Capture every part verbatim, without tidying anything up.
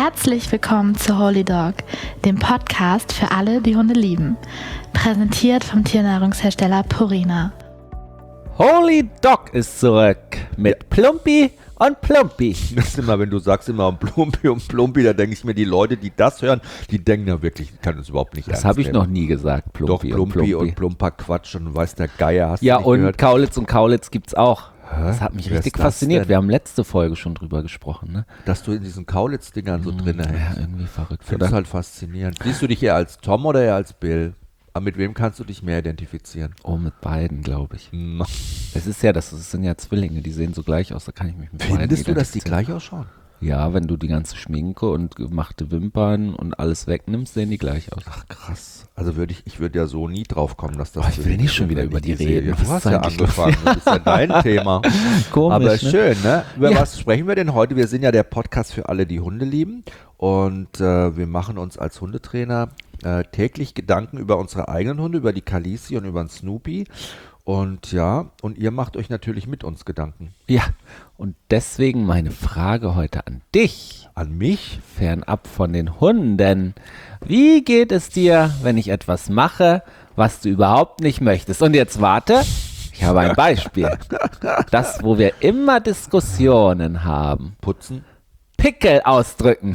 Herzlich willkommen zu Holy Dog, dem Podcast für alle, die Hunde lieben. Präsentiert vom Tiernahrungshersteller Purina. Holy Dog ist zurück mit Plumpi und Plumpi. Das ist immer, wenn du sagst immer Plumpi und Plumpi, da denke ich mir, die Leute, die das hören, die denken ja wirklich, die können uns überhaupt nicht Das ernst habe ich nehmen. noch nie gesagt, Plumpi, Doch, Plumpi und Plumpi. und Plumper Quatsch und weiß der Geier, hast Ja, du nicht und gehört? Kaulitz und Kaulitz gibt's auch. Das hat mich Wer richtig ist das fasziniert. denn? Wir haben letzte Folge schon drüber gesprochen, ne? Dass du in diesen Kaulitz-Dingern so drin Ja, hängst. irgendwie verrückt, Finde ich oder? halt faszinierend. Siehst du dich eher als Tom oder eher als Bill? Aber mit wem kannst du dich mehr identifizieren? Oh, mit beiden, glaube ich. Hm. Es ist ja, das, das sind ja Zwillinge, die sehen so gleich aus, da kann ich mich mit beiden Findest du, dass die identifizieren. gleich ausschauen? Ja, wenn du die ganze Schminke und gemachte Wimpern und alles wegnimmst, sehen die gleich aus. Ach krass. Also würde ich, ich würde ja so nie drauf kommen, dass das. Oh, ich will nicht schon wenn wieder ich über die sehe. reden. Du Was hast ist ja eigentlich angefangen. Das ist ja dein Thema. Komisch, Aber ne? schön, ne? Über Ja. was sprechen wir denn heute? Wir sind ja der Podcast für alle, die Hunde lieben. Und äh, wir machen uns als Hundetrainer äh, täglich Gedanken über unsere eigenen Hunde, über die Khaleesi und über den Snoopy. Und ja, und ihr macht euch natürlich mit uns Gedanken. Ja, und deswegen meine Frage heute an dich. An mich? Fernab von den Hunden. Wie geht es dir, wenn ich etwas mache, was du überhaupt nicht möchtest? Und jetzt warte, ich habe ein Beispiel. Das, wo wir immer Diskussionen haben. Putzen? Pickel ausdrücken.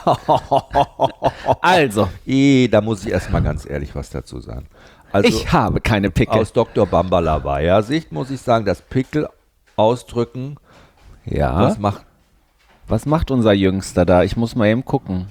Also, Eh, da muss ich erstmal ganz ehrlich was dazu sagen. Also, ich habe keine Pickel. aus Doktor Bambalawaya Sicht muss ich sagen, dass Pickel ausdrücken, Ja, was macht. was macht unser Jüngster da? Ich muss mal eben gucken.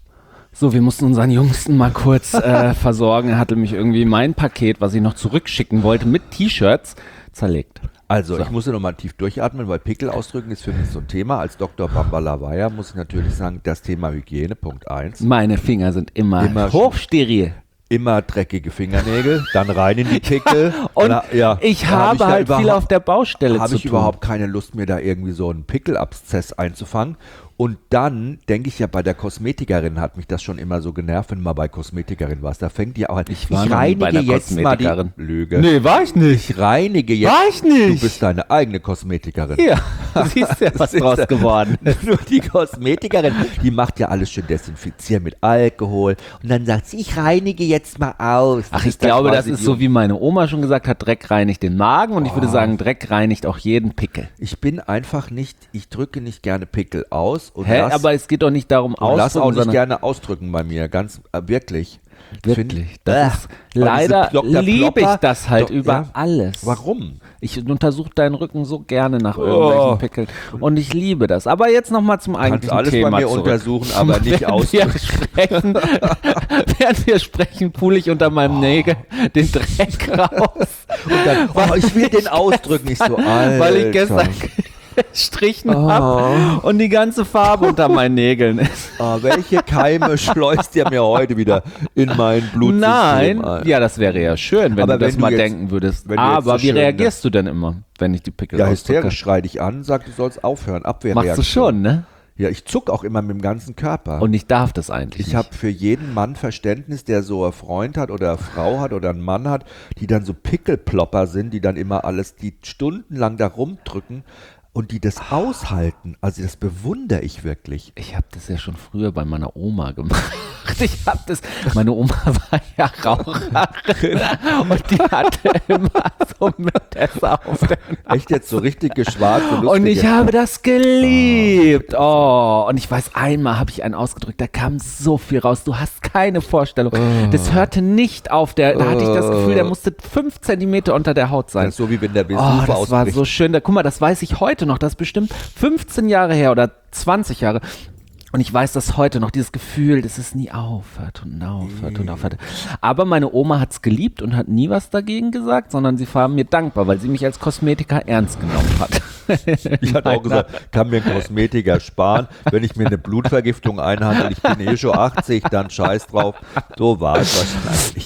So, wir mussten unseren Jüngsten mal kurz äh, versorgen. Er hatte mich irgendwie mein Paket, was ich noch zurückschicken wollte, mit T-Shirts zerlegt. Also, So. ich muss ja nochmal tief durchatmen, weil Pickel ausdrücken ist für mich so ein Thema. Als Doktor Bambalawaya muss ich natürlich sagen, das Thema Hygiene, Punkt eins. Meine Finger sind immer, Immer hochsteril. Immer dreckige Fingernägel, dann rein in die Pickel. Und Na, ja, ich da habe hab ich da halt viel überhaupt- auf der Baustelle Habe zu ich tun. überhaupt keine Lust, mir da irgendwie so einen Pickelabszess einzufangen. Und dann denke ich ja, bei der Kosmetikerin hat mich das schon immer so genervt, wenn du mal bei Kosmetikerin warst. Da fängt die auch an. Ich war noch nie bei einer jetzt mal die Kosmetikerin. Lüge. Nee, war ich nicht. Ich reinige jetzt. War ich nicht. Du bist deine eigene Kosmetikerin. Ja, siehst du, was ist draus ja- geworden ist. Nur die Kosmetikerin, die macht ja alles schön desinfizieren mit Alkohol. Und dann sagt sie, ich reinige jetzt mal aus. Ach, Das ich ist dann glaube, das quasi ist die- so, wie meine Oma schon gesagt hat, Dreck reinigt den Magen. Und ich würde sagen, Dreck reinigt auch jeden Pickel. Ich bin einfach nicht, ich drücke nicht gerne Pickel aus. Und Hä? lass, Aber es geht doch nicht darum, und lass auch ausdrücken, nicht sondern gerne ausdrücken bei mir. Ganz, äh, wirklich. Find- wirklich. Äh, Das ist, weil leider diese Doktor liebe ich Plopper- das halt Do- über ja. alles. Warum? Ich untersuche deinen Rücken so gerne nach irgendwelchen Oh. Pickeln. Und ich liebe das. Aber jetzt nochmal zum Kannst eigentlichen alles Thema bei mir zurück. untersuchen, aber nicht Während wir ausdrücken. sprechen, während wir sprechen, pule ich unter meinem Nägel den Dreck raus. Und dann, oh, ich will den ausdrücken. Ich so, Alter. Weil ich gestern gestrichen Oh. habe und die ganze Farbe unter meinen Nägeln ist. Ah, welche Keime schleust ihr mir heute wieder in mein Blutsystem Nein, ein? ja, das wäre ja schön, wenn Aber du das wenn du mal jetzt- denken würdest. wenn du jetzt Aber so wie schön, reagierst du denn immer, wenn ich die Pickel Ja, ausdrücke? hysterisch schrei dich an, sag, du sollst aufhören. Abwehrreaktion. Machst du schon, ne? Ja, ich zuck auch immer mit dem ganzen Körper. Und ich darf das eigentlich ich nicht. habe für jeden Mann Verständnis, der so einen Freund hat oder eine Frau hat oder einen Mann hat, die dann so Pickelplopper sind, die dann immer alles, die stundenlang da rumdrücken und die das aushalten. Also das bewundere ich wirklich. Ich habe das ja schon früher bei meiner Oma gemacht. Ich habe das, meine Oma war ja Raucherin und die hatte immer so Messer auf der Echt jetzt so richtig geschwarzt und Und ich lustige- habe das geliebt. Oh, und ich weiß, einmal habe ich einen ausgedrückt, da kam so viel raus. Du hast keine Vorstellung. Das hörte nicht auf. Der, da hatte ich das Gefühl, der musste fünf Zentimeter unter der Haut sein. Das ist so wie wenn der Oh, Vesuv das war ausbricht. so schön. Da, guck mal, das weiß ich heute noch. Das ist bestimmt fünfzehn Jahre her oder zwanzig Jahre. Und ich weiß das heute noch, dieses Gefühl, dass es nie aufhört und aufhört und aufhört. Aber meine Oma hat es geliebt und hat nie was dagegen gesagt, sondern sie war mir dankbar, weil sie mich als Kosmetiker ernst genommen hat. Ich hatte auch gesagt, kann mir ein Kosmetiker sparen, wenn ich mir eine Blutvergiftung einhandle, ich bin eh schon achtzig, dann scheiß drauf. So war es wahrscheinlich.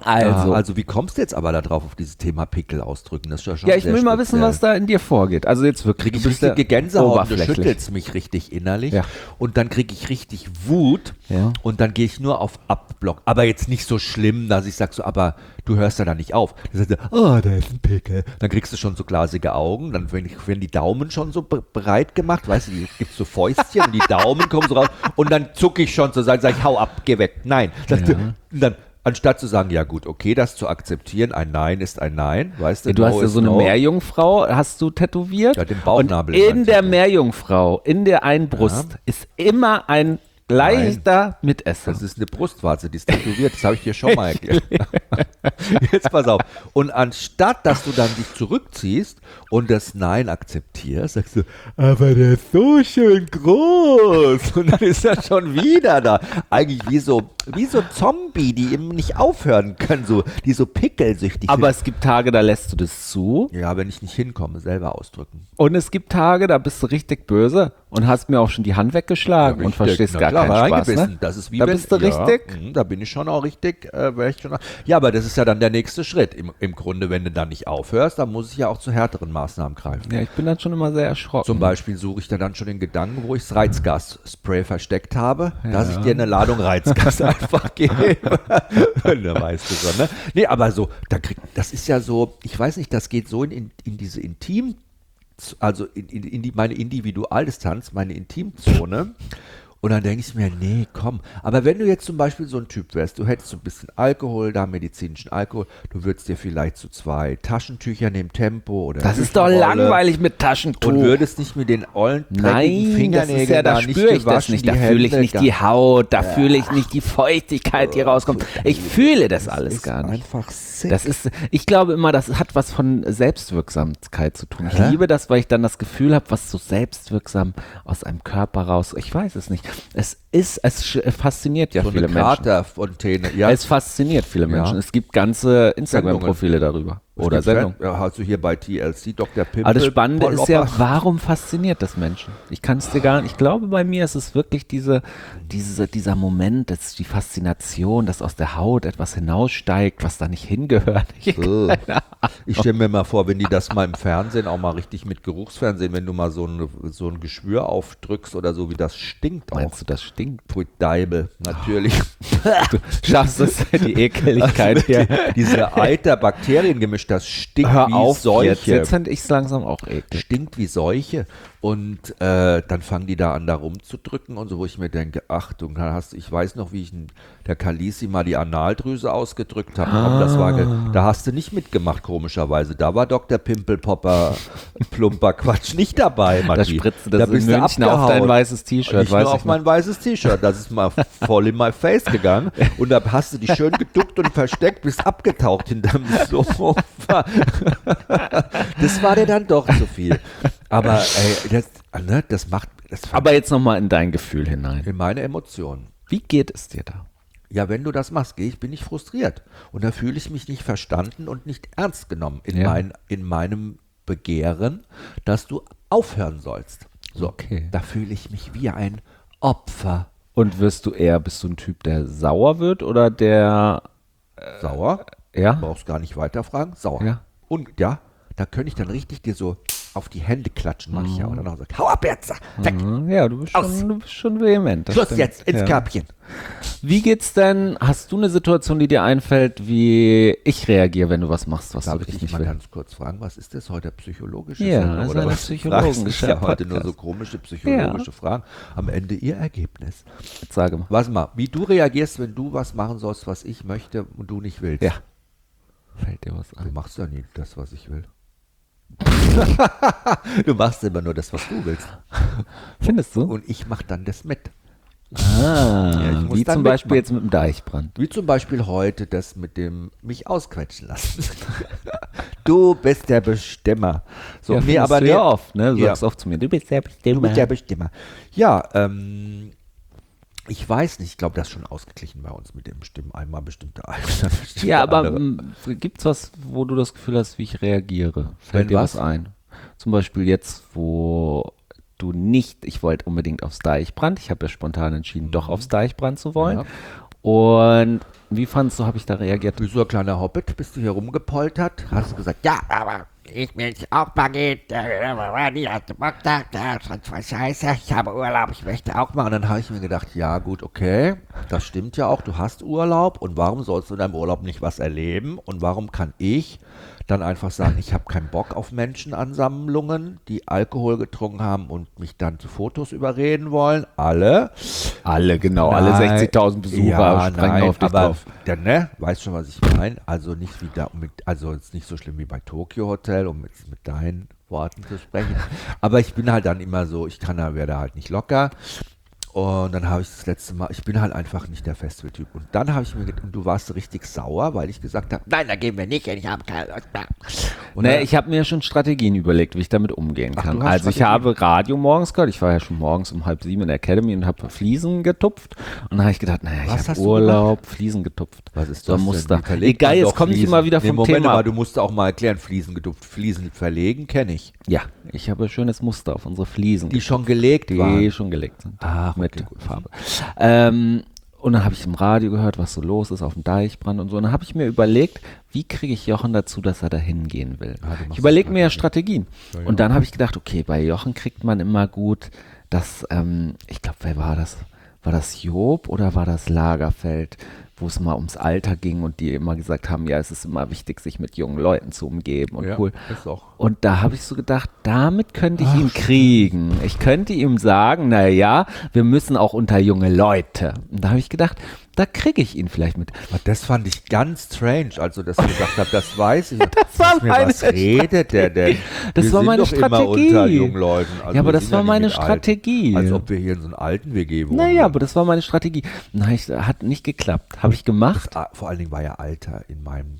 Also, Ah, also wie kommst du jetzt aber da drauf auf dieses Thema Pickel ausdrücken? Das ist ja schon ja, ich sehr will mal wissen, speziell. was da in dir vorgeht. Also jetzt wirklich, Kriege ich du bist richtige ja Gänsehaut, du oberflächlich. schüttelst mich richtig innerlich Ja. und dann kriege ich richtig Wut Ja. und dann gehe ich nur auf Abblock. Aber jetzt nicht so schlimm, dass ich sage so, aber du hörst ja da nicht auf. Dann sagst du, oh, da ist ein Pickel. Dann kriegst du schon so glasige Augen, dann werden die, werden die Daumen schon so be- breit gemacht, weißt du, die gibt so Fäustchen und die Daumen kommen so raus und dann zucke ich schon zur Seite, sage ich, hau ab, geh weg. Nein. Sagst du, und dann anstatt zu sagen, ja gut, okay, das zu akzeptieren, ein Nein ist ein Nein, weißt du. Ja, du no hast ja is so eine no. Meerjungfrau, hast du tätowiert. Ja, den Bauchnabel Und ist in ein der Tattoo. Meerjungfrau, in der einen Brust, ist immer ein leichter Mitesser. Das ist eine Brustwarze, die ist tätowiert, das habe ich dir schon mal erklärt. Jetzt pass auf. Und anstatt, dass du dann dich zurückziehst und das Nein akzeptierst, sagst du, aber der ist so schön groß. Und dann ist er schon wieder da. Eigentlich wie so, wie so Zombie, die eben nicht aufhören können, so, die so pickelsüchtig Aber sind. es gibt Tage, da lässt du das zu. Ja, wenn ich nicht hinkomme, selber ausdrücken. Und es gibt Tage, da bist du richtig böse und hast mir auch schon die Hand weggeschlagen und Richtig, verstehst na gar klar, keinen Spaß. reingebissen. Ne? Das ist wie Da wenn- bist du ja, richtig. mh, da bin ich schon auch richtig. Äh, wär ich schon, ja, aber das ist ja dann der nächste Schritt. Im, Im Grunde, wenn du dann nicht aufhörst, dann muss ich ja auch zu härteren Maßnahmen greifen. Ja, ich bin dann schon immer sehr erschrocken. Zum Beispiel suche ich da dann schon den Gedanken, wo ich das Reizgasspray versteckt habe, dass ich dir eine Ladung Reizgas einfach gebe. Da weißt du schon, ne? Nee, aber so, da krieg, das ist ja so, ich weiß nicht, das geht so in, in, in diese Intim, also in, in, in die, meine Individualdistanz, meine Intimzone. Und dann denke ich mir, nee, komm. Aber wenn du jetzt zum Beispiel so ein Typ wärst, du hättest so ein bisschen Alkohol, da medizinischen Alkohol, du würdest dir vielleicht so zwei Taschentücher nehmen, Tempo oder das ist doch Küchenrolle langweilig mit Taschentuch. und würdest nicht mit den ollen, dreckigen Nein, Fingernägeln das ist ja, da da nicht spüre ich das gewaschen, nicht, die da fühle ich Hände nicht gar- die Haut, da fühle ich nicht die Feuchtigkeit, die rauskommt. Ich fühle das alles ist gar nicht. einfach sick. Das ist, ich glaube immer, das hat was von Selbstwirksamkeit zu tun. Ich Hä? liebe das, weil ich dann das Gefühl habe, was so selbstwirksam aus einem Körper raus, ich weiß es nicht. Es ist, es sch- fasziniert ja so viele eine Menschen. Kraterfontäne. Ja, Es fasziniert viele Ja. Menschen. Es gibt ganze Instagram-Profile darüber. es Oder gibt Sendungen. Ja, hast du hier bei T L C Doktor Pimpel. Aber das Spannende Paul ist ja, Opper. warum fasziniert das Menschen? Ich kann es dir gar nicht. Ich glaube, bei mir ist es wirklich diese, diese, dieser Moment, dass die Faszination, dass aus der Haut etwas hinaussteigt, was da nicht hingehört. Ich, Äh. Ich stelle mir mal vor, wenn die das mal im Fernsehen, auch mal richtig mit Geruchsfernsehen, wenn du mal so ein, so ein Geschwür aufdrückst oder so, wie das stinkt auch. meinst du, das stinkt? Pfui Deibel, natürlich. Du schaffst es, die Ekeligkeit hier. Diese Eiter-Bakteriengemisch, das stinkt Hör wie auf, Seuche. jetzt, jetzt finde ich es langsam auch eklig. Stinkt wie Seuche. Und äh, dann fangen die da an, da rumzudrücken und so, wo ich mir denke, Achtung, da hast, ich weiß noch, wie ich in der Kalisi mal die Analdrüse ausgedrückt habe. Aber das war ge- Da hast du nicht mitgemacht, komischerweise. Da war Doktor Pimpelpopper, plumper Quatsch nicht dabei, Da Matti. spritzt du das in bist du München auf abgehauen. dein weißes T-Shirt, Nicht weiß nur ich auf mein weißes T-Shirt, das ist mal voll in my face gegangen und da hast du dich schön geduckt und versteckt, bist abgetaucht hinterm Sofa. Das war dir dann doch zu viel. Aber ey, das, ne, das macht das Aber jetzt nochmal in dein Gefühl hinein. in meine Emotionen. Wie geht es dir da? Ja, wenn du das machst, gehe ich, bin ich frustriert. Und da fühle ich mich nicht verstanden und nicht ernst genommen in, Ja. mein, in meinem Begehren, dass du aufhören sollst. So, Okay. da fühle ich mich wie ein Opfer. Und wirst du eher, bist du ein Typ, der sauer wird oder der, Sauer? ja? Brauchst gar nicht weiterfragen. Sauer. Ja. Und ja, da könnte ich dann richtig dir so auf die Hände klatschen, mach ich ja. Und dann auch so, hau ab jetzt, weg, Mhm, ja, du bist, Aus. schon, du bist schon vehement. das Schluss stimmt. jetzt, ins ja. Körbchen. Wie geht's denn, hast du eine Situation, die dir einfällt, wie ich reagiere, wenn du was machst, was Darf du ich dich wirklich nicht mal willst? ganz kurz fragen, was ist das heute, psychologische Ja, Sendung, das ist oder eine was? psychologische Ich habe heute nur Podcast. so komische psychologische Fragen. Am Ende ihr Ergebnis. Jetzt sage mal. Was mal, wie du reagierst, wenn du was machen sollst, was ich möchte und du nicht willst. Ja. Fällt dir was Du ein? machst ja nie das, was ich will. Du machst immer nur das, was du willst. Findest du? Und ich mache dann das mit. Ah, Ja, ich muss wie dann zum Beispiel mitmachen. jetzt mit dem Deichbrand. Wie zum Beispiel heute das mit dem mich ausquetschen lassen. Du bist der Bestimmer. So, ja, nee, findest aber du nee, ja oft, ne? Du Ja. sagst oft zu mir, du bist der du Bestimmer. bist der Bestimmer. Ja, ähm, ich weiß nicht, ich glaube, das ist schon ausgeglichen bei uns mit dem Bestimmen. Einmal bestimmte eine, bestimmte Ja, aber andere. m, gibt's was, wo du das Gefühl hast, wie ich reagiere? Fällt Wenn dir was? was ein? Zum Beispiel jetzt, wo du nicht, ich wollte unbedingt aufs Deichbrand, ich habe ja spontan entschieden, doch aufs Deichbrand zu wollen. Ja. Und Wie fandst du, habe ich da reagiert? Wie so ein kleiner Hobbit bist du hier rumgepoltert, hast du gesagt, ja, aber ich will jetzt auch mal gehen, die hat Bock da, das war scheiße, ich habe Urlaub, ich möchte auch mal. Und dann habe ich mir gedacht, ja gut, okay, das stimmt ja auch, du hast Urlaub und warum sollst du in deinem Urlaub nicht was erleben und warum kann ich dann einfach sagen, ich habe keinen Bock auf Menschenansammlungen, die Alkohol getrunken haben und mich dann zu Fotos überreden wollen, alle. Alle, genau, Nein, alle sechzigtausend Besucher ja, springen nein, auf dich aber drauf. Dann, ne, weißt schon, was ich meine? Also nicht wie da mit, also jetzt nicht so schlimm wie bei Tokyo Hotel, um jetzt mit deinen Worten zu sprechen. Aber ich bin halt dann immer so, ich kann da, werde halt nicht locker. Und dann habe ich das letzte Mal, ich bin halt einfach nicht der Festivaltyp. Und dann habe ich mir gedacht, und du warst richtig sauer, weil ich gesagt habe, nein, da gehen wir nicht hin, ich habe keine Lust mehr. Und Nee, dann, ich habe mir schon Strategien überlegt, wie ich damit umgehen Ach, kann. du hast Also ich Strategien? habe Radio morgens gehört, ich war ja schon morgens um halb sieben in der Academy und habe Fliesen getupft. Und dann habe ich gedacht, naja, ich Was habe hast du Urlaub, Fliesen getupft. was ist So das ein denn? Muster. Wie verlegt Egal, man jetzt doch komme ich Fliesen? immer wieder Nee, vom Moment Thema mal, ab. du musst auch mal erklären, Fliesen gedupft, Fliesen verlegen, kenne ich. Ja, ich habe ein schönes Muster auf unsere Fliesen. Die schon gelegt die waren. schon gelegt sind. Ach, mit okay, gut. Farbe. Ähm, und dann habe ich im Radio gehört, was so los ist auf dem Deichbrand und so. Und dann habe ich mir überlegt, wie kriege ich Jochen dazu, dass er da hingehen will. Ah, du machst ich überlege mir ja Strategien. Strategien. Ja, ja. Und dann habe ich gedacht, okay, bei Jochen kriegt man immer gut, dass, ähm, ich glaube, wer war das? War das Job oder war das Lagerfeld, wo es mal ums Alter ging und die immer gesagt haben, ja, es ist immer wichtig, sich mit jungen Leuten zu umgeben und Ja, cool. ist auch. Und da habe ich so gedacht, damit könnte ich ihn kriegen. Ich könnte ihm sagen, naja, wir müssen auch unter junge Leute. Und da habe ich gedacht, da kriege ich ihn vielleicht mit. Aber das fand ich ganz strange, also dass ich gesagt habe, das weiß ich. Das war mir meine was redet der denn? Das wir war sind meine doch Strategie. Immer unter jungen Leuten. Also Ja, aber wir das sind war nicht meine mit Alten. Strategie. Als ob wir hier in so einer alten W G wohnen. Naja, aber das war meine Strategie. Nein, ich, hat nicht geklappt. Habe ich gemacht. Das, vor allen Dingen war ja Alter in meinem,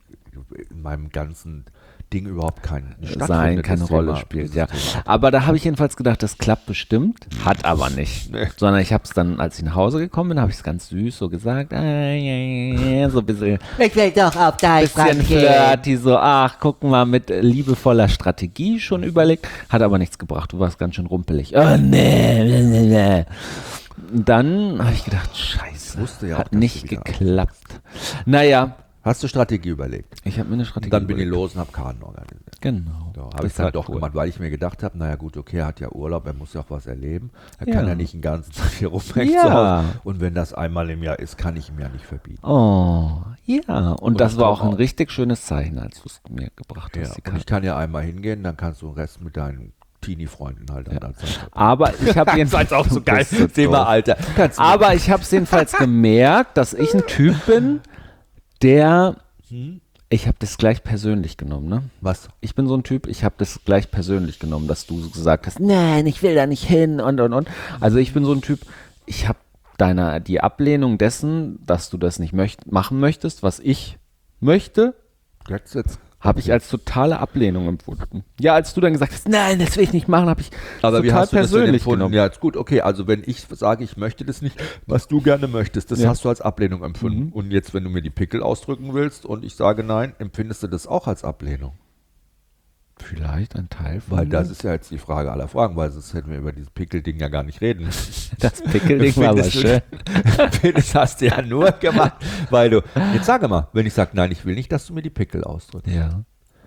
in meinem ganzen Ding überhaupt kein Sein, stattfindendes keine Thema. Rolle spielt, ja. Dieses Thema. Aber da habe ich jedenfalls gedacht, das klappt bestimmt, hat aber nicht. Nee. Sondern ich habe es dann, als ich nach Hause gekommen bin, habe ich es ganz süß so gesagt, ah, ja, ja, so ein bisschen, Ich will doch auf dein bisschen flirty, so, ach, guck mal, mit liebevoller Strategie schon überlegt, hat aber nichts gebracht, du warst ganz schön rumpelig. Oh, nee, nee, nee, nee. Und dann habe ich gedacht, scheiße, wusste ja auch, hat dass du nicht wieder geklappt. Naja, Hast du Strategie überlegt? ich habe mir eine Strategie Und dann bin ich überlegt. los und habe Karten organisiert. Genau. So, Das habe ich ist dann halt doch cool. gemacht, weil ich mir gedacht habe, naja gut, okay, er hat ja Urlaub, er muss ja auch was erleben. Er Ja. kann ja nicht den ganzen Tag hier rumhängen Ja. zu Hause. Und wenn das einmal im Jahr ist, kann ich ihm ja nicht verbieten. Oh, ja. Und, Und das das war kommt auch ein auch. richtig schönes Zeichen, als du es mir gebracht Ja. hast. die Und Karte. ich kann ja einmal hingehen, dann kannst du den Rest mit deinen Teenie-Freunden halt an der Zeit. Aber ich habe jedenfalls auch so geil. Thema Alter. Kannst du Aber ich habe es jedenfalls gemerkt, dass ich ein Typ bin, der, Hm? ich habe das gleich persönlich genommen, ne? was? Ich bin so ein Typ, ich habe das gleich persönlich genommen, dass du gesagt hast, nein, ich will da nicht hin und und und. Also ich bin so ein Typ, ich habe deiner die Ablehnung dessen, dass du das nicht möcht machen möchtest, was ich möchte, Jetzt, jetzt. habe ich als totale Ablehnung empfunden. Ja, als du dann gesagt hast, nein, das will ich nicht machen, habe ich Aber wie total hast du das denn persönlich empfunden? genommen. Ja, ist gut, okay. Also wenn ich sage, ich möchte das nicht, was du gerne möchtest, das Ja. hast du als Ablehnung empfunden. Mhm. Und jetzt, wenn du mir die Pickel ausdrücken willst und ich sage nein, empfindest du das auch als Ablehnung? Vielleicht ein Teil von Weil das ist ja jetzt die Frage aller Fragen, weil sonst hätten wir über dieses Pickel-Ding ja gar nicht reden müssen. das Pickelding war aber Findest du- schön. Das hast du ja nur gemacht, weil du, jetzt sage mal, wenn ich sage, nein, ich will nicht, dass du mir die Pickel ausdrückst. Ja.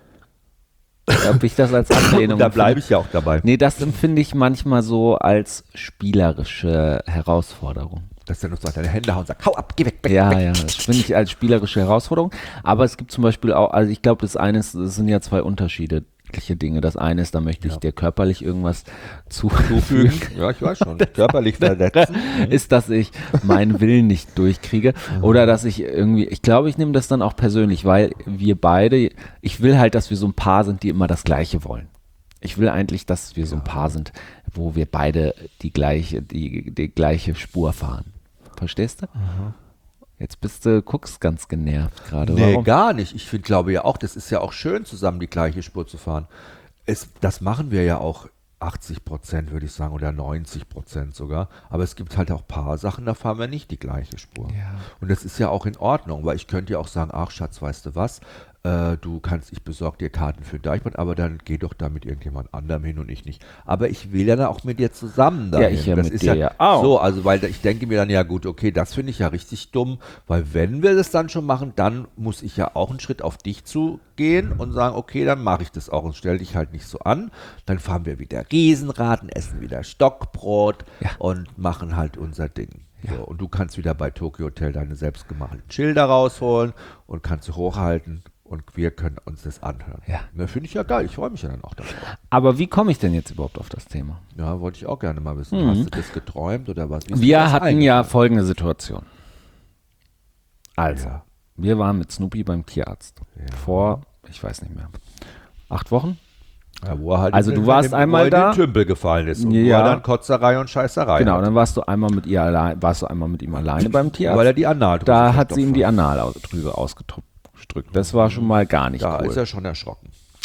Ob ich das als Ablehnung Und da bleibe empfinde? ich ja auch dabei. Nee, das empfinde ich manchmal so als spielerische Herausforderung. Dass der nur so deine Hände haut und sagt, hau ab, geh weg, weg, Ja, weg. ja, das finde ich als spielerische Herausforderung. Aber es gibt zum Beispiel auch, also ich glaube, das eine ist, das sind ja zwei unterschiedliche Dinge. Das eine ist, da möchte ich Ja. dir körperlich irgendwas Zufügen. zufügen. Ja, ich weiß schon. Körperlich verletzen. Ist, dass ich meinen Willen nicht durchkriege oder dass ich irgendwie, ich glaube, ich nehme das dann auch persönlich, weil wir beide, ich will halt, dass wir so ein Paar sind, die immer das Gleiche wollen. Ich will eigentlich, dass wir so ein Paar sind, wo wir beide die gleiche, die, die gleiche Spur fahren. Verstehst du? Jetzt bist du, guckst ganz genervt gerade. Nee, Warum? gar nicht. Ich find, glaube ja auch, das ist ja auch schön, zusammen die gleiche Spur zu fahren. Es, das machen wir ja auch achtzig Prozent, würde ich sagen, oder neunzig Prozent sogar. Aber es gibt halt auch ein paar Sachen, da fahren wir nicht die gleiche Spur. Ja. Und das ist ja auch in Ordnung, weil ich könnte ja auch sagen, ach Schatz, weißt du was, äh, du kannst, ich besorge dir Karten für Deichbrand, aber dann geh doch da mit irgendjemand anderem hin und ich nicht. Aber ich will ja dann auch mit dir zusammen dahin. Ja, ich ja das mit ist dir ja ja auch. so, also weil ich denke mir dann, ja gut, okay, das finde ich ja richtig dumm, weil wenn wir das dann schon machen, dann muss ich ja auch einen Schritt auf dich zugehen und sagen, okay, dann mache ich das auch und stell dich halt nicht so an. Dann fahren wir wieder Riesenraden, essen wieder Stockbrot Ja. und machen halt unser Ding. Ja. So, und du kannst wieder bei Tokyo Hotel deine selbstgemachten Schilder rausholen und kannst sie hochhalten und wir können uns das anhören. Ja. Ne, finde ich ja geil, ich freue mich ja dann auch darauf. Aber wie komme ich denn jetzt überhaupt auf das Thema? Ja, wollte ich auch gerne mal wissen. Mhm. Hast du das geträumt oder was? Wie ist dir Wir das hatten eingefallen? ja folgende Situation. Also, Ja. wir waren mit Snoopy beim Tierarzt. Ja. Vor, ich weiß nicht mehr, acht Wochen? Ja, wo er halt Also in du den- warst in den- einmal wo er in da. den Tümpel gefallen ist und Ja. wo er dann Kotzerei und Scheißerei Genau, hat. dann warst du einmal mit ihr allein, warst du einmal mit ihm alleine beim Tierarzt. Weil er die Analdrüse Da hat sie ihm verstopft die hat. Analdrüse ausgedrückt. Das war schon mal gar nicht Da cool. ist er schon erschrocken.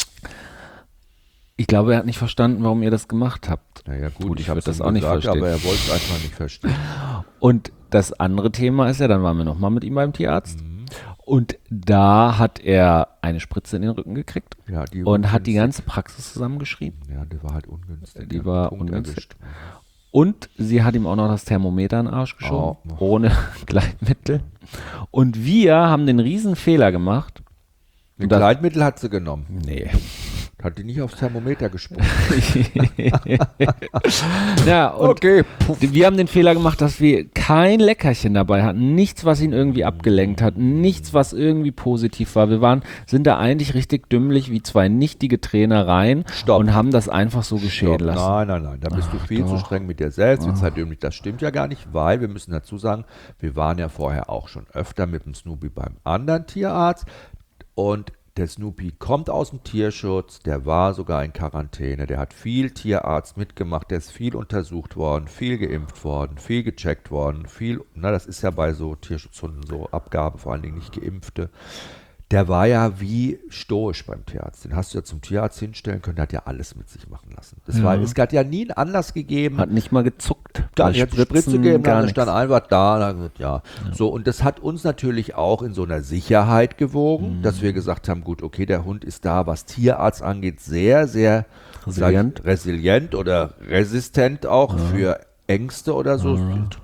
Ich glaube, er hat nicht verstanden, warum ihr das gemacht habt. Naja, gut, Gut, ich ich habe würd das ihm auch nicht gesagt, verstehen. aber er wollte es einfach nicht verstehen. Und das andere Thema ist ja, dann waren wir nochmal mit ihm beim Tierarzt. Mhm. Und da hat er eine Spritze in den Rücken gekriegt Ja, die und hat die ungünstig. ganze Praxis zusammengeschrieben. Ja, die war halt ungünstig. Die Der war Punkt ungünstig. erwischt. Und sie hat ihm auch noch das Thermometer in den Arsch geschoben, Oh. ohne Gleitmittel. Und wir haben den riesen Fehler gemacht. Ein Und das- Gleitmittel hat sie genommen. Nee. Hat die nicht aufs Thermometer gesprungen. Ja, und wir haben den Fehler gemacht, dass wir kein Leckerchen dabei hatten, nichts, was ihn irgendwie abgelenkt hat, nichts, was irgendwie positiv war. Wir waren, sind da eigentlich richtig dümmlich wie zwei nichtige Trainer rein Stopp. und haben das einfach so geschehen Stopp. lassen. Nein, nein, nein. Da bist du viel zu doch. streng mit dir selbst. Wird halt irgendwie, das stimmt ja gar nicht, weil wir müssen dazu sagen, wir waren ja vorher auch schon öfter mit dem Snoopy beim anderen Tierarzt und der Snoopy kommt aus dem Tierschutz, der war sogar in Quarantäne, der hat viel Tierarzt mitgemacht, der ist viel untersucht worden, viel geimpft worden, viel gecheckt worden, viel, na das ist ja bei so Tierschutzhunden so, Abgabe, vor allen Dingen nicht Geimpfte. Der war ja wie stoisch beim Tierarzt. Den hast du ja zum Tierarzt hinstellen können, der hat ja alles mit sich machen lassen. Das war, es hat ja nie einen Anlass gegeben, Hat nicht mal gezuckt. da, Bei ich hatte Spritze Spritzen gegeben, gar dann stand nichts. einfach da, dann gesagt, ja. So, und das hat uns natürlich auch in so einer Sicherheit gewogen, Mhm. dass wir gesagt haben, gut, okay, der Hund ist da, was Tierarzt angeht, sehr, sehr Resilient. sag ich, resilient oder resistent auch für Ängste oder so.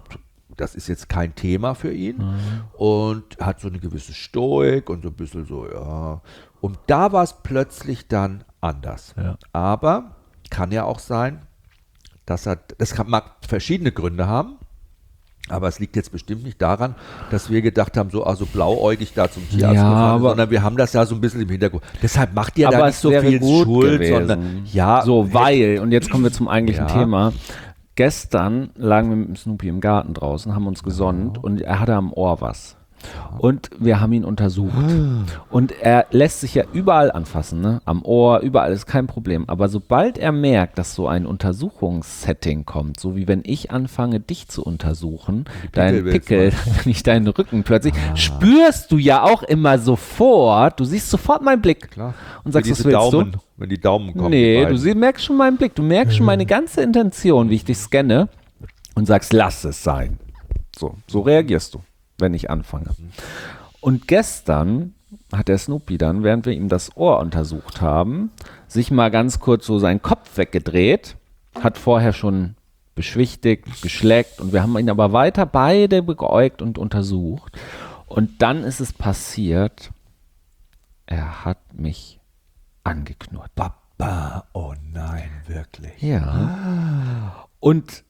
Das ist jetzt kein Thema für ihn und hat so eine gewisse Stoik und so ein bisschen so, ja. Und da war es plötzlich dann anders. Ja. Aber kann ja auch sein, dass er, das kann, mag verschiedene Gründe haben, aber es liegt jetzt bestimmt nicht daran, dass wir gedacht haben, so also blauäugig da zum Tierarzt Ja, gefahren, aber- sondern wir haben das ja so ein bisschen im Hintergrund. Deshalb macht ihr da Aber nicht es so wäre viel gut Schuld, gewesen. sondern ja, So, hätte- weil, und jetzt kommen wir zum eigentlichen Ja. Thema. Gestern lagen wir mit dem Snoopy im Garten draußen, haben uns gesonnt und er hatte am Ohr was. Und wir haben ihn untersucht. Und er lässt sich ja überall anfassen, ne? Am Ohr, überall ist kein Problem. Aber sobald er merkt, dass so ein Untersuchungssetting kommt, so wie wenn ich anfange, dich zu untersuchen, dein willst Pickel, wenn ich deinen Rücken plötzlich, spürst du ja auch immer sofort, du siehst sofort meinen Blick Klar. und sagst, Wie was diese willst Daumen, du? wenn die Daumen kommen. die Nee, du beiden. sie, merkst schon meinen Blick, du merkst schon meine ganze Intention, wie ich dich scanne und sagst, lass es sein. So, so reagierst du, wenn ich anfange. Und gestern hat der Snoopy dann, während wir ihm das Ohr untersucht haben, sich mal ganz kurz so seinen Kopf weggedreht, hat vorher schon beschwichtigt, geschleckt und wir haben ihn aber weiter beide beäugt und untersucht. Und dann ist es passiert, er hat mich angeknurrt. Papa, oh nein, wirklich. Ja. Und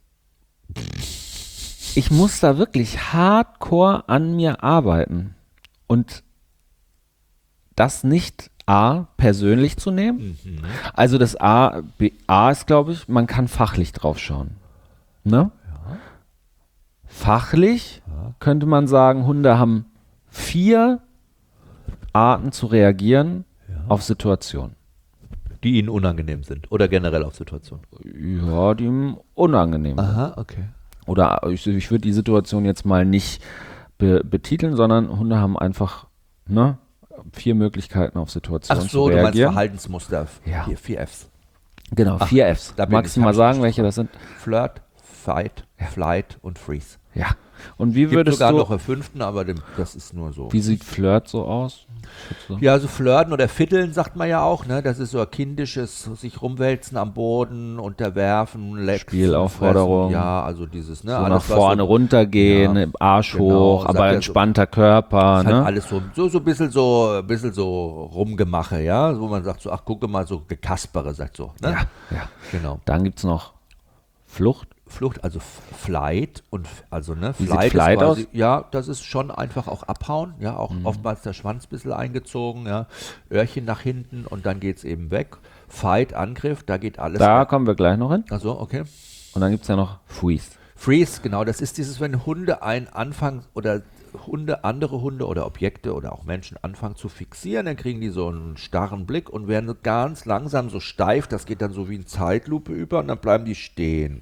ich muss da wirklich hardcore an mir arbeiten. Und das nicht A, persönlich zu nehmen. Also das A, B, A ist, glaube ich, man kann fachlich drauf schauen. Ne? Fachlich könnte man sagen, Hunde haben vier Arten zu reagieren auf Situationen. Die ihnen unangenehm sind oder generell auf Situationen. Ja, die ihm unangenehm sind. Aha, okay. Oder ich, ich würde die Situation jetzt mal nicht be betiteln, sondern Hunde haben einfach ne, vier Möglichkeiten auf Situationen Ach so, zu du meinst reagieren. Verhaltensmuster. Ja. Hier, vier Fs. Genau, Ach, vier Fs. da bin Magst ich, du mal hab ich sagen, nicht welche das sind? Flirt, Fight, Flight und Freeze. Ja. Und wie Gibt würdest sogar du, noch einen fünften, aber dem, das ist nur so. wie sieht Flirt so aus? So. Ja, so flirten oder fitteln sagt man ja auch, ne? Das ist so ein kindisches, sich rumwälzen am Boden, unterwerfen, lecken, Spielaufforderung. fressen. Ja, also dieses, ne? So alles, nach was vorne so, runtergehen, Ja, Arsch genau, hoch, sagt aber er so. entspannter Körper. ist halt Ne? alles so, so, so ein bisschen so, ein bisschen so Rumgemache, ja? Wo man sagt so, ach, gucke mal, so Gekaspere, sagt so, ne? Ja, ja. Genau. Dann gibt es noch Flucht. Flucht, also F- Flight und f- also ne, Wie sieht Flight, Flight ist quasi, aus? ja, das ist schon einfach auch abhauen, ja, auch Mhm. oftmals der Schwanz ein bisschen eingezogen, ja, Öhrchen nach hinten und dann geht es eben weg. Fight, Angriff, da geht alles Da weg. kommen wir gleich noch hin. Also, okay. Und dann gibt es ja noch Freeze. Freeze, genau, das ist dieses, wenn Hunde einen anfangen oder Hunde, andere Hunde oder Objekte oder auch Menschen anfangen zu fixieren, dann kriegen die so einen starren Blick und werden so ganz langsam so steif, das geht dann so wie in Zeitlupe über und dann bleiben die stehen.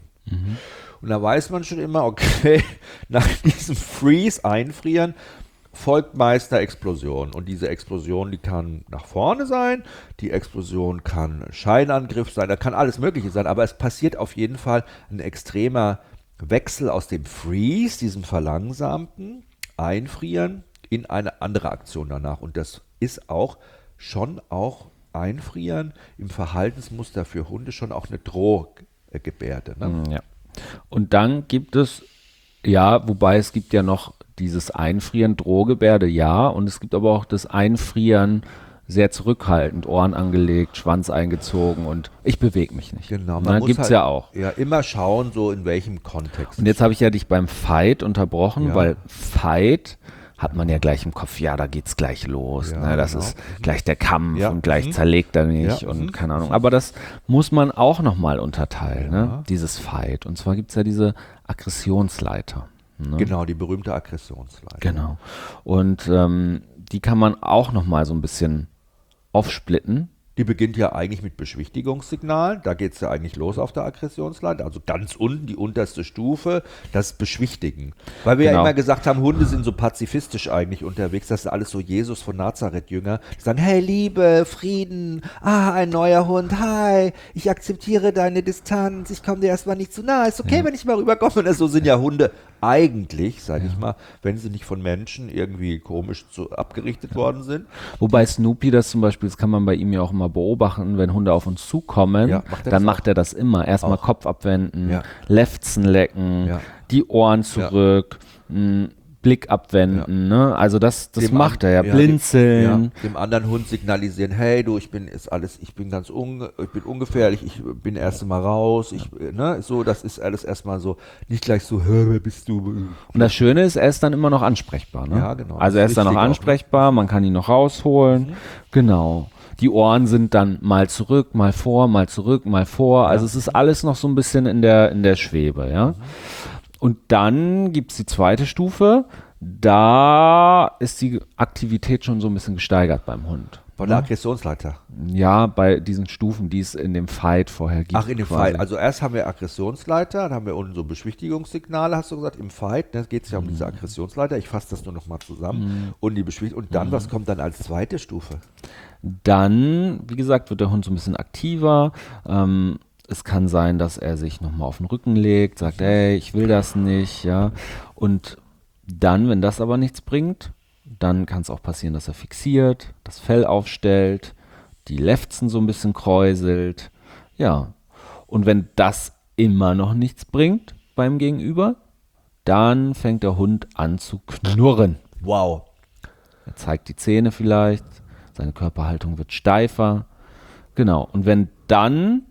Und da weiß man schon immer, okay, nach diesem Freeze, Einfrieren, folgt meist eine Explosion. Und diese Explosion, die kann nach vorne sein, die Explosion kann Scheinangriff sein, da kann alles Mögliche sein, aber es passiert auf jeden Fall ein extremer Wechsel aus dem Freeze, diesem verlangsamten Einfrieren, in eine andere Aktion danach. Und das ist auch schon auch Einfrieren im Verhaltensmuster für Hunde schon auch eine Drohgebärde. Ne? Ja. Und dann gibt es, ja, wobei es gibt ja noch dieses Einfrieren, Drohgebärde, ja, und es gibt aber auch das Einfrieren sehr zurückhaltend, Ohren angelegt, Schwanz eingezogen und ich bewege mich nicht. Genau, man Na, muss gibt's halt, ja auch. Ja, immer schauen, so in welchem Kontext. Und jetzt habe ich ja dich beim Fight unterbrochen, Ja. weil Fight hat man ja gleich im Kopf, ja, da geht's gleich los. Ja, ne, das genau. ist gleich der Kampf Ja. und gleich Mhm. zerlegt er mich Ja. und Mhm. keine Ahnung. Aber das muss man auch nochmal unterteilen, Ja. ne? Dieses Fight. Und zwar gibt's ja diese Aggressionsleiter. Ne? Genau, die berühmte Aggressionsleiter. Genau. Und ähm, die kann man auch nochmal so ein bisschen aufsplitten. Die beginnt ja eigentlich mit Beschwichtigungssignalen. Da geht es ja eigentlich los auf der Aggressionsleiter. Also ganz unten, die unterste Stufe, das Beschwichtigen. Weil wir Genau. ja immer gesagt haben, Hunde sind so pazifistisch eigentlich unterwegs. Das ist alles so Jesus von Nazareth-Jünger. Die sagen, hey, Liebe, Frieden, ah, ein neuer Hund, hi, ich akzeptiere deine Distanz, ich komme dir erstmal nicht zu nahe, ist okay, Ja. wenn ich mal rüberkomme. Und so sind ja Hunde eigentlich, sage ich mal, wenn sie nicht von Menschen irgendwie komisch zu, abgerichtet worden sind. Wobei Snoopy das zum Beispiel, das kann man bei ihm ja auch immer beobachten, wenn Hunde auf uns zukommen, Ja, macht er dann das macht er das immer. Erstmal Auch. Kopf abwenden, Ja. Lefzen lecken, Ja. die Ohren zurück, mh, Blick abwenden. Ne? Also das, das Dem macht an- er ja. ja, Blinzeln. Dem, ja, dem anderen Hund signalisieren, hey du, ich bin ist alles, ich bin ganz unge, ich bin ungefährlich, ich bin erst mal raus, ich, ne, so, das ist alles erstmal so, nicht gleich so, hä, wer bist du? Und das Schöne ist, er ist dann immer noch ansprechbar. Ne? Ja, genau. Also Das er ist ist dann noch wichtig auch, ne? ansprechbar, man kann ihn noch rausholen. Mhm. Genau. Die Ohren sind dann mal zurück, mal vor, mal zurück, mal vor. Also es ist alles noch so ein bisschen in der, in der Schwebe. Ja? Mhm. Und dann gibt es die zweite Stufe. Da ist die Aktivität schon so ein bisschen gesteigert beim Hund. Von der Aggressionsleiter. Ja, bei diesen Stufen, die es in dem Fight vorher gibt. Ach, in dem quasi. Fight. Also erst haben wir Aggressionsleiter, dann haben wir unten so Beschwichtigungssignale, hast du gesagt, im Fight. Ne, geht es ja um Mhm. diese Aggressionsleiter. Ich fasse das nur noch mal zusammen. Und die Beschwichtigung. Und dann, Mhm. was kommt dann als zweite Stufe? Dann, wie gesagt, wird der Hund so ein bisschen aktiver. Ähm, es kann sein, dass er sich nochmal auf den Rücken legt, sagt, ey, ich will das nicht, ja. Und dann, wenn das aber nichts bringt, dann kann es auch passieren, dass er fixiert, das Fell aufstellt, die Lefzen so ein bisschen kräuselt, ja. Und wenn das immer noch nichts bringt beim Gegenüber, dann fängt der Hund an zu knurren. Wow. Er zeigt die Zähne vielleicht, seine Körperhaltung wird steifer. Genau. Und wenn dann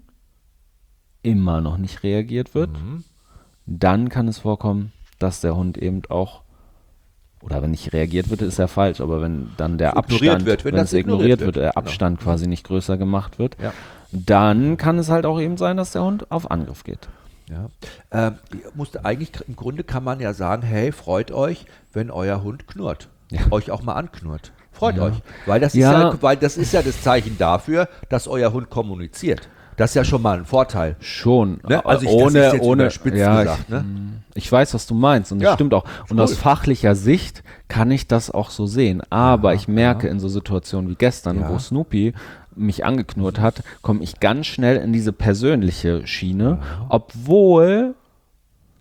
immer noch nicht reagiert wird, Mhm. dann kann es vorkommen, dass der Hund eben auch, oder wenn nicht reagiert wird, ist ja falsch, aber wenn dann der Ignoriert Abstand, wird, wenn wenn das es ignoriert ignoriert wird, wird, der genau. Abstand quasi nicht größer gemacht wird, Ja. dann kann es halt auch eben sein, dass der Hund auf Angriff geht. Ja. Ähm, musste eigentlich, im Grunde kann man ja sagen, hey, freut euch, wenn euer Hund knurrt. Ja. Euch auch mal anknurrt. Freut Ja. euch. Weil das, Ja. ist ja, weil das ist ja das Zeichen dafür, dass euer Hund kommuniziert. Das ist ja schon mal ein Vorteil. Schon, Ne? aber Also ich- das ohne, ist jetzt ohne, überspitzt ja, gesagt, ich, ne? ich weiß, was du meinst und das Ja, stimmt auch. Und cool. aus fachlicher Sicht kann ich das auch so sehen. Aber Ja, ich merke ja. in so Situationen wie gestern, Ja. wo Snoopy mich angeknurrt hat, komme ich ganz schnell in diese persönliche Schiene, obwohl,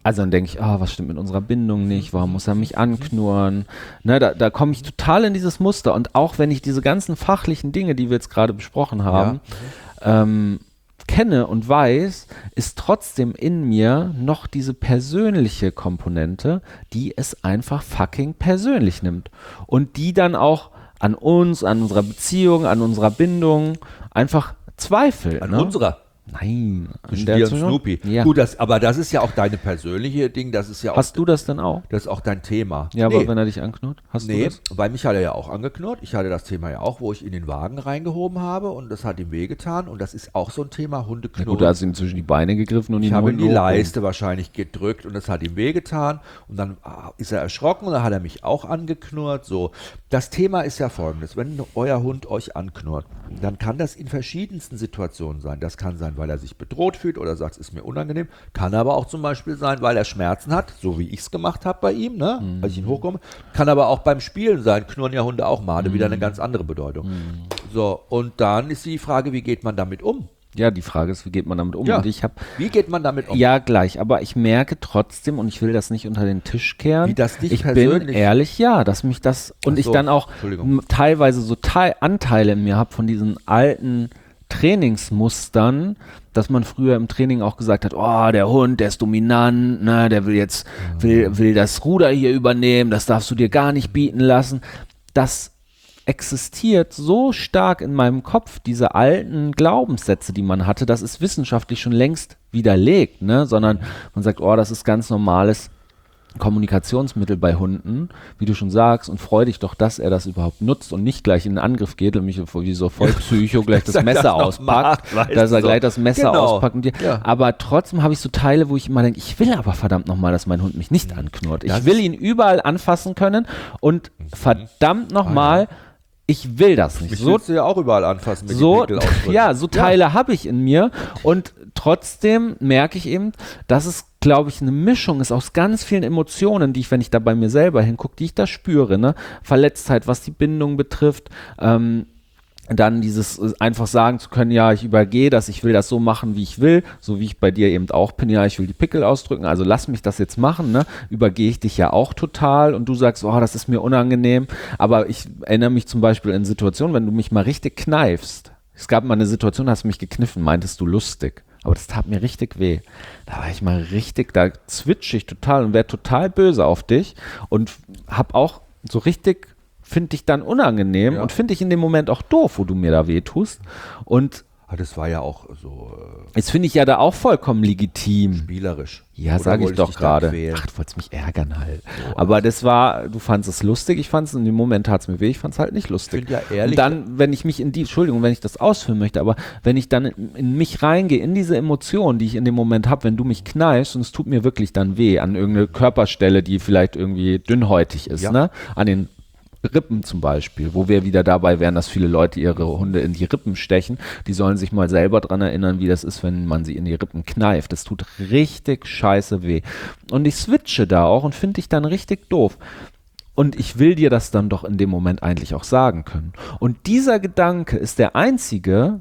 Also dann denke ich, ah, was stimmt mit unserer Bindung nicht, warum muss er mich anknurren? Ne, da, da komme ich total in dieses Muster. Und auch wenn ich diese ganzen fachlichen Dinge, die wir jetzt gerade besprochen haben, ja. ähm, kenne und weiß, ist trotzdem in mir noch diese persönliche Komponente, die es einfach fucking persönlich nimmt. Und die dann auch an uns, an unserer Beziehung, an unserer Bindung einfach zweifelt. An ne? unserer? Nein, Zwischen dir und Snoopy. Ja. Gut, das, aber das ist ja auch deine persönliche Ding, das ist ja auch. Hast du das denn auch? Das ist auch dein Thema. Ja, nee. aber wenn er dich anknurrt, hast nee, du das? weil mich hat er ja auch angeknurrt. Ich hatte das Thema ja auch, wo ich ihn in den Wagen reingehoben habe und das hat ihm wehgetan und das ist auch so ein Thema, Hundeknurren. Ja, gut, du hast ihm zwischen die Beine gegriffen und ich ihn habe ihm die hochgehoben. Leiste wahrscheinlich gedrückt und das hat ihm wehgetan und dann ist er erschrocken und dann hat er mich auch angeknurrt. So, das Thema ist ja folgendes, wenn euer Hund euch anknurrt, dann kann das in verschiedensten Situationen sein. Das kann sein, weil er sich bedroht fühlt oder sagt, es ist mir unangenehm. Kann aber auch zum Beispiel sein, weil er Schmerzen hat, so wie ich es gemacht habe bei ihm, ne? Mhm. Als ich ihn hochkomme. Kann aber auch beim Spielen sein, knurren ja Hunde auch mal, mhm. wieder eine ganz andere Bedeutung. Mhm. So, und dann ist die Frage, wie geht man damit um? Ja, die Frage ist, wie geht man damit um? Ja. Und ich hab, wie geht man damit um? Ja, gleich, aber ich merke trotzdem, und ich will das nicht unter den Tisch kehren, wie das dich ich persönlich bin ehrlich, ja, dass mich das, und Ach ich so, dann auch m- teilweise so Teil, Anteile in mir habe von diesen alten Trainingsmustern, dass man früher im Training auch gesagt hat, oh, der Hund, der ist dominant, ne, der will jetzt, will, will das Ruder hier übernehmen, das darfst du dir gar nicht bieten lassen. Das existiert so stark in meinem Kopf, diese alten Glaubenssätze, die man hatte, das ist wissenschaftlich schon längst widerlegt, ne, sondern man sagt, oh, das ist ganz normales Kommunikationsmittel bei Hunden, wie du schon sagst, und freu dich doch, dass er das überhaupt nutzt und nicht gleich in den Angriff geht und mich wie so voll Psycho gleich das Messer das auspackt, macht, dass er so. gleich das Messer genau. auspackt. Und dir. Ja. Aber trotzdem habe ich so Teile, wo ich immer denke, ich will aber verdammt nochmal, dass mein Hund mich nicht anknurrt. Ich das will ihn überall anfassen können und verdammt nochmal, ah, ja. ich will das nicht. Mich so, willst du ja auch überall anfassen mit so, den Pickel ja, so Teile ja. habe ich in mir und trotzdem merke ich eben, dass es, glaube ich, eine Mischung ist aus ganz vielen Emotionen, die ich, wenn ich da bei mir selber hingucke, die ich da spüre, ne? Verletztheit, was die Bindung betrifft, ähm, dann dieses einfach sagen zu können, ja, ich übergehe das, ich will das so machen, wie ich will, so wie ich bei dir eben auch bin, ja, ich will die Pickel ausdrücken, also lass mich das jetzt machen, ne? Übergehe ich dich ja auch total und du sagst, oh, das ist mir unangenehm, aber ich erinnere mich zum Beispiel in Situationen, wenn du mich mal richtig kneifst, es gab mal eine Situation, da hast du mich gekniffen, meintest du lustig. Aber das tat mir richtig weh. Da war ich mal richtig, da zwitsche ich total und werde total böse auf dich und hab auch so richtig, finde ich dann unangenehm ja. und finde ich in dem Moment auch doof, wo du mir da weh tust. Und das war ja auch so. Äh, jetzt finde ich ja da auch vollkommen legitim. Spielerisch. Ja, sage ich doch gerade. Ach, du wolltest mich ärgern halt. So, aber das war, du fandest es lustig, ich fand es, in dem Moment tat es mir weh, ich fand es halt nicht lustig. Ich finde ja ehrlich. Und dann, wenn ich mich in die, Entschuldigung, wenn ich das ausführen möchte, aber wenn ich dann in, in mich reingehe, in diese Emotionen, die ich in dem Moment habe, wenn du mich kneifst und es tut mir wirklich dann weh an irgendeine Körperstelle, die vielleicht irgendwie dünnhäutig ist, ja. ne? An den Rippen zum Beispiel, wo wir wieder dabei wären, dass viele Leute ihre Hunde in die Rippen stechen. Die sollen sich mal selber dran erinnern, wie das ist, wenn man sie in die Rippen kneift. Das tut richtig scheiße weh. Und ich switche da auch und finde ich dann richtig doof. Und ich will dir das dann doch in dem Moment eigentlich auch sagen können. Und dieser Gedanke ist der einzige,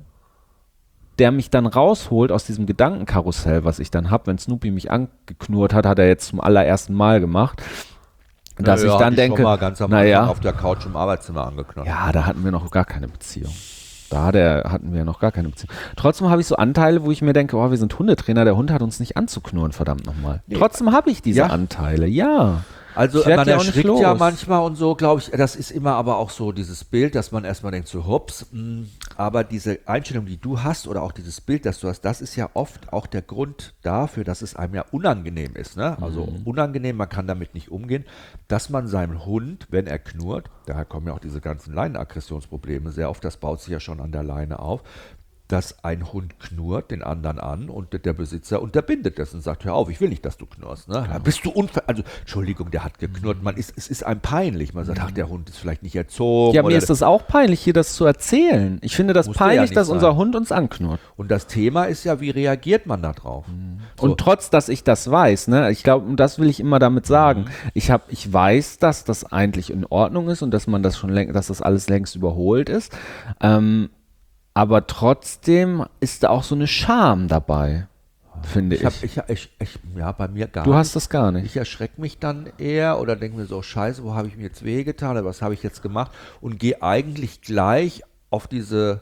der mich dann rausholt aus diesem Gedankenkarussell, was ich dann habe. Wenn Snoopy mich angeknurrt hat, hat er jetzt zum allerersten Mal gemacht. Dass ja, ich dann denke, schon mal ganz am naja, auf der Couch im Arbeitszimmer angeknurrt. Ja, da hatten wir noch gar keine Beziehung. Da hat er, hatten wir noch gar keine Beziehung. Trotzdem habe ich so Anteile, wo ich mir denke, oh, wir sind Hundetrainer, der Hund hat uns nicht anzuknurren, verdammt nochmal. Nee. Trotzdem habe ich diese ja. Anteile, ja. Also man erschrickt ja manchmal und so, glaube ich, das ist immer aber auch so dieses Bild, dass man erstmal denkt so, hups, mh, aber diese Einstellung, die du hast oder auch dieses Bild, das du hast, das ist ja oft auch der Grund dafür, dass es einem ja unangenehm ist, ne? Also mhm. unangenehm, man kann damit nicht umgehen, dass man seinem Hund, wenn er knurrt, daher kommen ja auch diese ganzen Leinenaggressionsprobleme sehr oft, das baut sich ja schon an der Leine auf, dass ein Hund knurrt den anderen an und der Besitzer unterbindet das und sagt, hör auf, ich will nicht, dass du knurrst. Ne? Da bist du unfair. Also, Entschuldigung, der hat geknurrt. Man ist, es ist einem peinlich. Man sagt, ach, der Hund ist vielleicht nicht erzogen. Ja, mir ist das auch peinlich, hier das zu erzählen. Ich finde das peinlich, ja dass sein. unser Hund uns anknurrt. Und das Thema ist ja, wie reagiert man da drauf? Mhm. So. Und trotz, dass ich das weiß, ne, ich glaube, und das will ich immer damit sagen, mhm. ich, hab, ich weiß, dass das eigentlich in Ordnung ist und dass man das schon längst, dass das alles längst überholt ist. Ähm, Aber trotzdem ist da auch so eine Scham dabei. finde ich. Ich, hab, ich, ich, ich ja, bei mir gar Du nicht. hast das gar nicht. Ich erschrecke mich dann eher oder denke mir so, scheiße, wo habe ich mir jetzt wehgetan oder was habe ich jetzt gemacht und gehe eigentlich gleich auf diese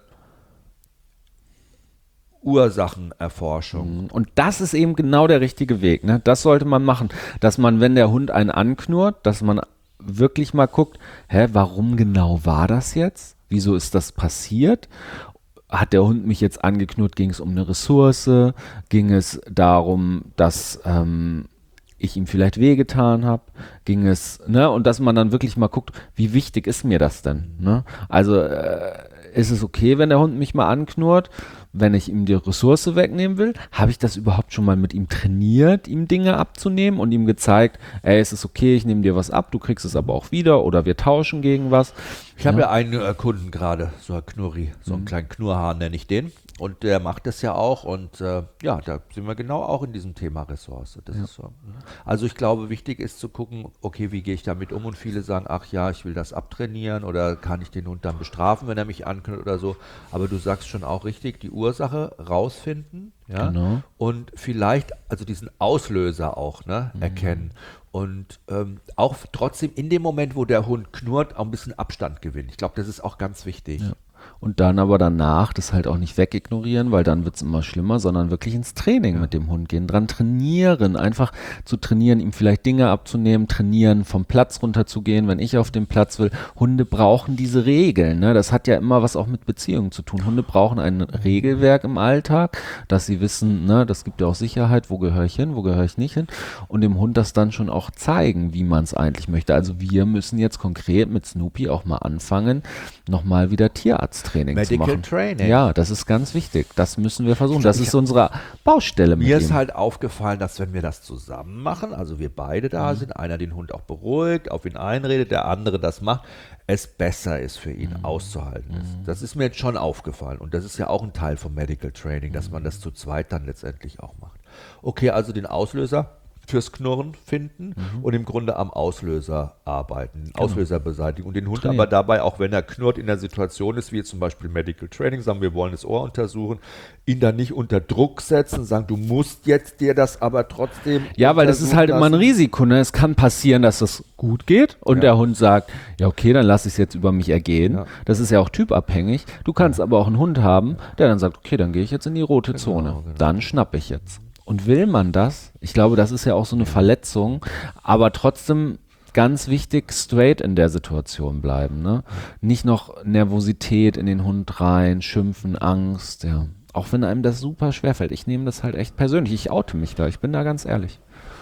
Ursachenerforschung. Und das ist eben genau der richtige Weg. Ne? Das sollte man machen, dass man, wenn der Hund einen anknurrt, dass man wirklich mal guckt, hä, warum genau war das jetzt? Wieso ist das passiert? Hat der Hund mich jetzt angeknurrt? Ging es um eine Ressource? Ging es darum, dass ähm, ich ihm vielleicht wehgetan habe? Ging es, ne? Und dass man dann wirklich mal guckt, wie wichtig ist mir das denn? Ne? Also äh, ist es okay, wenn der Hund mich mal anknurrt? Wenn ich ihm die Ressource wegnehmen will, habe ich das überhaupt schon mal mit ihm trainiert, ihm Dinge abzunehmen und ihm gezeigt, ey, es ist okay, ich nehme dir was ab, du kriegst es aber auch wieder oder wir tauschen gegen was. Ich habe ja einen äh, Kunden gerade, so ein Knurri, so einen kleinen Knurrhahn nenne ich den. Und der macht das ja auch und äh, ja, da sind wir genau auch in diesem Thema Ressource. Das ist so. Ne? Also ich glaube, wichtig ist zu gucken, okay, wie gehe ich damit um? Und viele sagen, ach ja, ich will das abtrainieren oder kann ich den Hund dann bestrafen, wenn er mich anknurrt oder so. Aber du sagst schon auch richtig, die Ursache rausfinden, ja, Genau. und vielleicht also diesen Auslöser auch ne, Mhm. erkennen. Und ähm, auch trotzdem in dem Moment, wo der Hund knurrt, auch ein bisschen Abstand gewinnen. Ich glaube, das ist auch ganz wichtig. Ja. Und dann aber danach das halt auch nicht wegignorieren, weil dann wird es immer schlimmer, sondern wirklich ins Training Ja. mit dem Hund gehen, dran trainieren, einfach zu trainieren, ihm vielleicht Dinge abzunehmen, trainieren, vom Platz runterzugehen, wenn ich auf den Platz will. Hunde brauchen diese Regeln, ne? Das hat ja immer was auch mit Beziehungen zu tun. Hunde brauchen ein Regelwerk im Alltag, dass sie wissen, ne, das gibt ja auch Sicherheit, wo gehöre ich hin, wo gehöre ich nicht hin und dem Hund das dann schon auch zeigen, wie man es eigentlich möchte. Also wir müssen jetzt konkret mit Snoopy auch mal anfangen, nochmal wieder Tierarzttraining zu Medical machen. Training. Ja, das ist ganz wichtig. Das müssen wir versuchen. Das ist unsere Baustelle mit Mir ihm. ist halt aufgefallen, dass wenn wir das zusammen machen, also wir beide da Mhm. sind, einer den Hund auch beruhigt, auf ihn einredet, der andere das macht, es besser ist für ihn, Mhm. auszuhalten ist. Das ist mir jetzt schon aufgefallen und das ist ja auch ein Teil vom Medical Training, dass man das zu zweit dann letztendlich auch macht. Okay, also den Auslöser fürs Knurren finden Mhm. und im Grunde am Auslöser arbeiten, den Auslöser beseitigen und den Hund Trainieren. aber dabei, auch wenn er knurrt, in der Situation ist, wie jetzt zum Beispiel Medical Training, sagen wir wollen das Ohr untersuchen, ihn dann nicht unter Druck setzen, sagen, du musst jetzt dir das aber trotzdem Ja, weil das ist halt immer ein lassen. Risiko. Ne? Es kann passieren, dass das gut geht und Ja. der Hund sagt, ja okay, dann lass ich es jetzt über mich ergehen. Ja. Das ist ja auch typabhängig. Du kannst aber auch einen Hund haben, der dann sagt, okay, dann gehe ich jetzt in die rote Zone. genau. Dann schnappe ich jetzt. Und will man das? Ich glaube, das ist ja auch so eine Verletzung, aber trotzdem ganz wichtig, straight in der Situation bleiben. Ne? Nicht noch Nervosität in den Hund rein, Schimpfen, Angst, ja. Auch wenn einem das super schwerfällt. Ich nehme das halt echt persönlich. Ich oute mich da, ich bin da ganz ehrlich.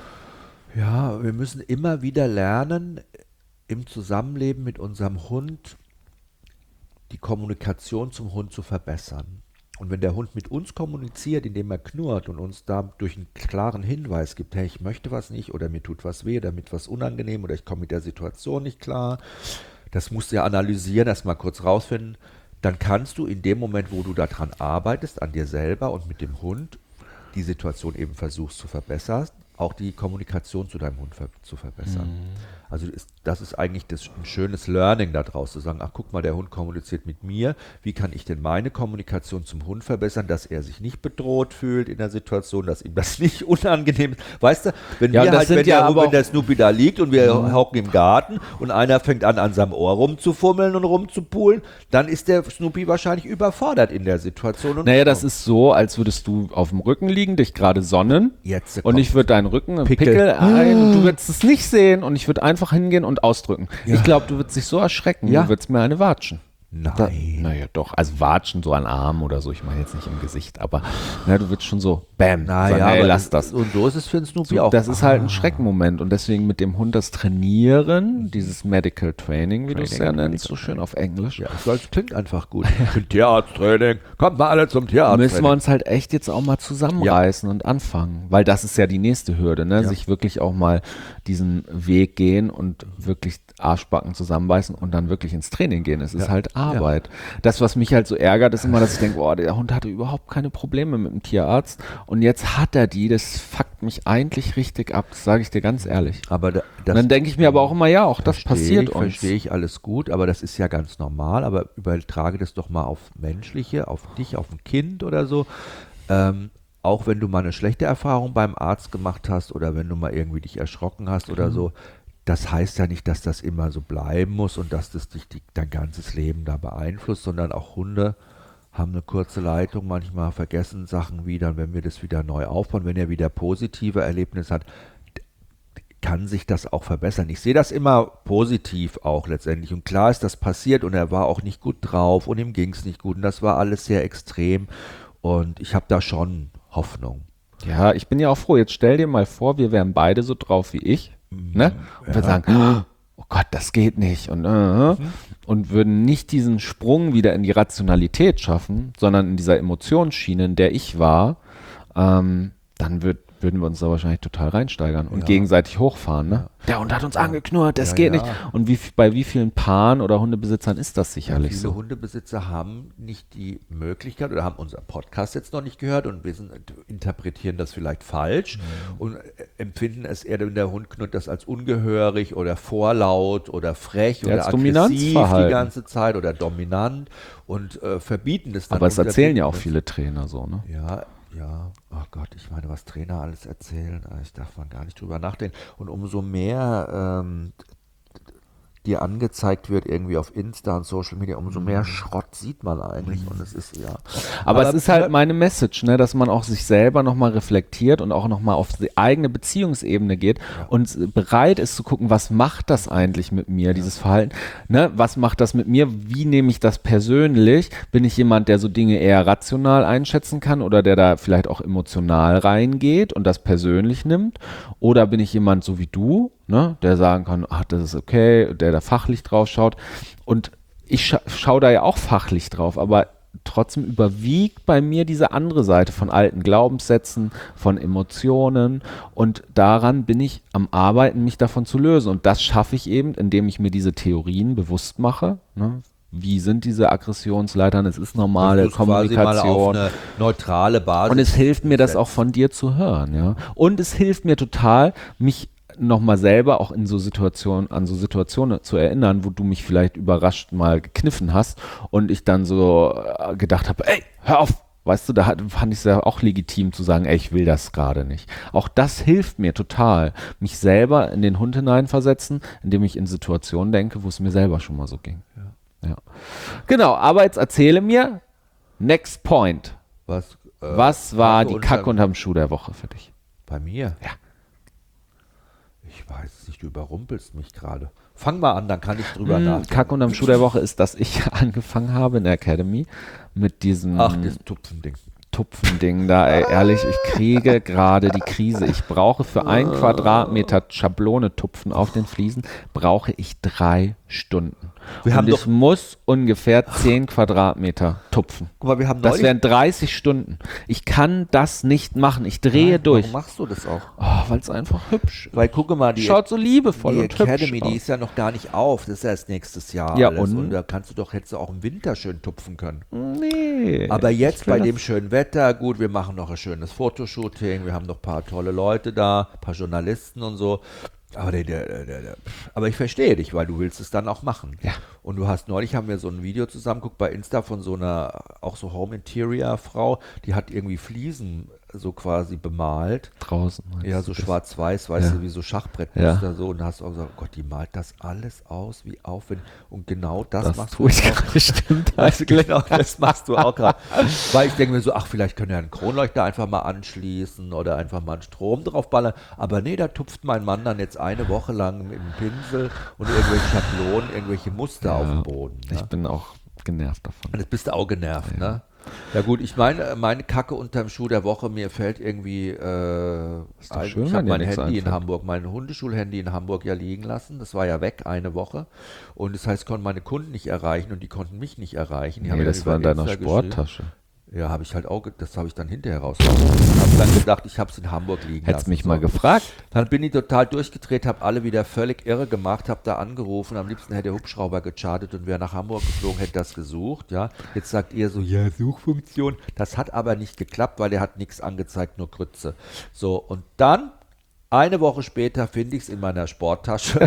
Ja, wir müssen immer wieder lernen, im Zusammenleben mit unserem Hund die Kommunikation zum Hund zu verbessern. Und wenn der Hund mit uns kommuniziert, indem er knurrt und uns da durch einen klaren Hinweis gibt, hey, ich möchte was nicht oder mir tut was weh oder mit was unangenehm oder ich komme mit der Situation nicht klar, das musst du ja analysieren, erstmal kurz rausfinden, dann kannst du in dem Moment, wo du daran arbeitest, an dir selber und mit dem Hund, die Situation eben versuchst zu verbessern, auch die Kommunikation zu deinem Hund ver zu verbessern. Also ist, das ist eigentlich das, ein schönes Learning daraus, zu sagen, ach guck mal, der Hund kommuniziert mit mir, wie kann ich denn meine Kommunikation zum Hund verbessern, dass er sich nicht bedroht fühlt in der Situation, dass ihm das nicht unangenehm ist. Weißt du, wenn Ja, wir das halt, sind wenn, ja der, aber wenn auch- der Snoopy da liegt und wir hocken im Garten und einer fängt an, an seinem Ohr rumzufummeln und rumzupulen, dann ist der Snoopy wahrscheinlich überfordert in der Situation. Und Naja, das ist so, als würdest du auf dem Rücken liegen, dich gerade sonnen Jetzt und kommt- ich würde deinen Rücken im Pickel. Pickel, ein, du würdest es nicht sehen und ich würde einfach hingehen und ausdrücken. Ja. Ich glaube, du würdest dich so erschrecken, Ja. du würdest mir eine watschen. Nein. Da, naja, doch. Also watschen so an Arm oder so. Ich meine jetzt nicht im Gesicht, aber na, du würdest schon so, bam, Naja, sagen, hey, aber lass das. Und so ist es für den Snoopy So, auch. das ist halt ein Schreckmoment und deswegen mit dem Hund das Trainieren, dieses Medical Training, wie du es ja nennst, so schön auf Englisch, Ja, das klingt einfach gut. Für ein Tierarzttraining. Kommt mal alle zum Tierarzttraining. müssen wir uns halt echt jetzt auch mal zusammenreißen und anfangen, weil das ist ja die nächste Hürde, ne? Ja. Sich wirklich auch mal diesen Weg gehen und wirklich Arschbacken zusammenbeißen und dann wirklich ins Training gehen. Es ist Ja. halt Arbeit. Das, was mich halt so ärgert, ist immer, dass ich denke, boah, der Hund hatte überhaupt keine Probleme mit dem Tierarzt und jetzt hat er die, das fuckt mich eigentlich richtig ab, das sage ich dir ganz ehrlich. Aber da, Und das dann denke ich mir aber auch immer, ja, auch das verstehe passiert ich, uns. Verstehe ich alles gut, aber das ist ja ganz normal. Aber übertrage das doch mal auf Menschliche, auf dich, auf ein Kind oder so. Ähm, auch wenn du mal eine schlechte Erfahrung beim Arzt gemacht hast oder wenn du mal irgendwie dich erschrocken hast oder so, das heißt ja nicht, dass das immer so bleiben muss und dass das dich die, dein ganzes Leben da beeinflusst, sondern auch Hunde haben eine kurze Leitung, manchmal vergessen Sachen wieder und wenn wir das wieder neu aufbauen, wenn er wieder positive Erlebnisse hat, kann sich das auch verbessern. Ich sehe das immer positiv auch letztendlich und klar ist das passiert und er war auch nicht gut drauf und ihm ging es nicht gut und das war alles sehr extrem und ich habe da schon Hoffnung. Ja, ich bin ja auch froh. Jetzt stell dir mal vor, wir wären beide so drauf wie ich, ne? Und Ja. wir sagen, oh Gott, das geht nicht und, äh, und würden nicht diesen Sprung wieder in die Rationalität schaffen, sondern in dieser Emotionsschiene, in der ich war, ähm, dann wird würden wir uns da wahrscheinlich total reinsteigern und Ja. gegenseitig hochfahren. Ne? Der Hund hat uns angeknurrt, das Ja, geht ja. nicht. Und wie, bei wie vielen Paaren oder Hundebesitzern ist das sicherlich Viele so? Hundebesitzer haben nicht die Möglichkeit oder haben unseren Podcast jetzt noch nicht gehört und wir sind, interpretieren das vielleicht falsch Mhm. und äh, empfinden es eher, wenn der Hund knurrt, das als ungehörig oder vorlaut oder frech Ja, oder als aggressiv Dominanzverhalten. die ganze Zeit oder dominant und äh, verbieten das dann. Aber es und erzählen ja auch verbieten viele Trainer so, ne? das. Ja, ja, oh Gott, ich meine, was Trainer alles erzählen, äh, ich darf man gar nicht drüber nachdenken. Und umso mehr ähm, dir angezeigt wird irgendwie auf Insta und Social Media, umso mehr Schrott sieht man eigentlich und es ist, ja. Aber, es ist halt meine Message, ne, dass man auch sich selber nochmal reflektiert und auch nochmal auf die eigene Beziehungsebene geht und bereit ist zu gucken, was macht das eigentlich mit mir, dieses Verhalten, ne, was macht das mit mir, wie nehme ich das persönlich, bin ich jemand, der so Dinge eher rational einschätzen kann oder der da vielleicht auch emotional reingeht und das persönlich nimmt oder bin ich jemand so wie du, ne, der sagen kann, ach, das ist okay, der da fachlich drauf schaut und ich scha schaue da ja auch fachlich drauf, aber trotzdem überwiegt bei mir diese andere Seite von alten Glaubenssätzen, von Emotionen und daran bin ich am Arbeiten, mich davon zu lösen und das schaffe ich eben, indem ich mir diese Theorien bewusst mache, ne? Wie sind diese Aggressionsleitern? Es ist normale Das ist quasi mal auf Kommunikation. eine neutrale Basis. Und es hilft mir, das auch von dir zu hören, ja. Und es hilft mir total, mich nochmal selber auch in so Situationen, an so Situationen zu erinnern, wo du mich vielleicht überrascht mal gekniffen hast und ich dann so äh, gedacht habe, ey, hör auf! Weißt du, da hat, fand ich es ja auch legitim zu sagen, ey, ich will das gerade nicht. Auch das hilft mir total, mich selber in den Hund hineinversetzen, indem ich in Situationen denke, wo es mir selber schon mal so ging. Ja. Ja. Genau, aber jetzt erzähle mir, next point. Was, äh, Was war Kacke die unterm- Kacke unterm Schuh der Woche für dich? Bei mir? Ja. Ich weiß es nicht, du überrumpelst mich gerade. Fang mal an, dann kann ich drüber Mm, nachdenken. Kacke unterm Schuh der Woche ist, dass ich angefangen habe in der Academy mit diesem Ach, das Tupfending. Tupfending da, ey, ehrlich, ich kriege gerade die Krise. Ich brauche für ein Quadratmeter Schablone tupfen auf den Fliesen, brauche ich drei Stunden. Wir Und haben ich doch- muss ungefähr zehn Quadratmeter tupfen. Guck mal, wir haben Das neulich- wären dreißig Stunden. Ich kann das nicht machen. Ich drehe Nein, durch. Warum machst du das auch? Oh, weil es einfach hübsch ist. Weil gucke mal, die, Schaut so liebevoll die und Academy, hübsch die aus. ist ja noch gar nicht auf. Das ist erst nächstes Jahr Ja, alles. und? Und da kannst du doch, hättest du auch im Winter schön tupfen können. Nee. Aber jetzt Ich will bei das- dem schönen Wetter, gut, wir machen noch ein schönes Fotoshooting, wir haben noch ein paar tolle Leute da, ein paar Journalisten und so. Aber, der, der, der, der, der, aber ich verstehe dich, weil du willst es dann auch machen. Ja. Und du hast neulich, haben wir so ein Video zusammen geguckt bei Insta von so einer, auch so Home Interior Frau, die hat irgendwie Fliesen so quasi bemalt. Draußen. meinst Ja, du so das? schwarz-weiß, weißt Ja. du, wie so Schachbrettmuster Ja. so. Und da hast du auch gesagt, oh Gott, die malt das alles aus, wie aufwendig. Und genau das, Das machst tue ich du auch. gerade, stimmt. Also genau, das machst du auch gerade. Weil ich denke mir so, ach, vielleicht können wir einen Kronleuchter einfach mal anschließen oder einfach mal einen Strom draufballern. Aber nee, da tupft mein Mann dann jetzt eine Woche lang mit dem Pinsel und irgendwelche Schablonen, irgendwelche Muster auf dem Boden. Ne? Ich bin auch genervt davon. Und jetzt bist du auch genervt, ne? Ja gut, ich meine, meine Kacke unterm Schuh der Woche, mir fällt irgendwie, äh, doch ein- schön, ich wenn habe dir mein nichts Handy in einfällt. Hamburg, mein Hundeschulhandy in Hamburg ja liegen lassen. Das war ja weg, eine Woche. Und das heißt, ich konnte meine Kunden nicht erreichen und die konnten mich nicht erreichen. Die haben Nee, mir das dann war in über deiner Insta geschrieben. Sporttasche. Ja, habe ich halt auch, ge- das habe ich dann hinterher rausgefunden. Habe dann gedacht, ich habe es in Hamburg liegen Hättest lassen. mich So. mal gefragt. Dann bin ich total durchgedreht, habe alle wieder völlig irre gemacht, habe da angerufen. Am liebsten hätte der Hubschrauber gechartet und wäre nach Hamburg geflogen, hätte das gesucht. Ja, jetzt sagt ihr so, ja, Suchfunktion. Das hat aber nicht geklappt, weil er hat nichts angezeigt, nur Grütze. So, und dann, eine Woche später, finde ich es in meiner Sporttasche.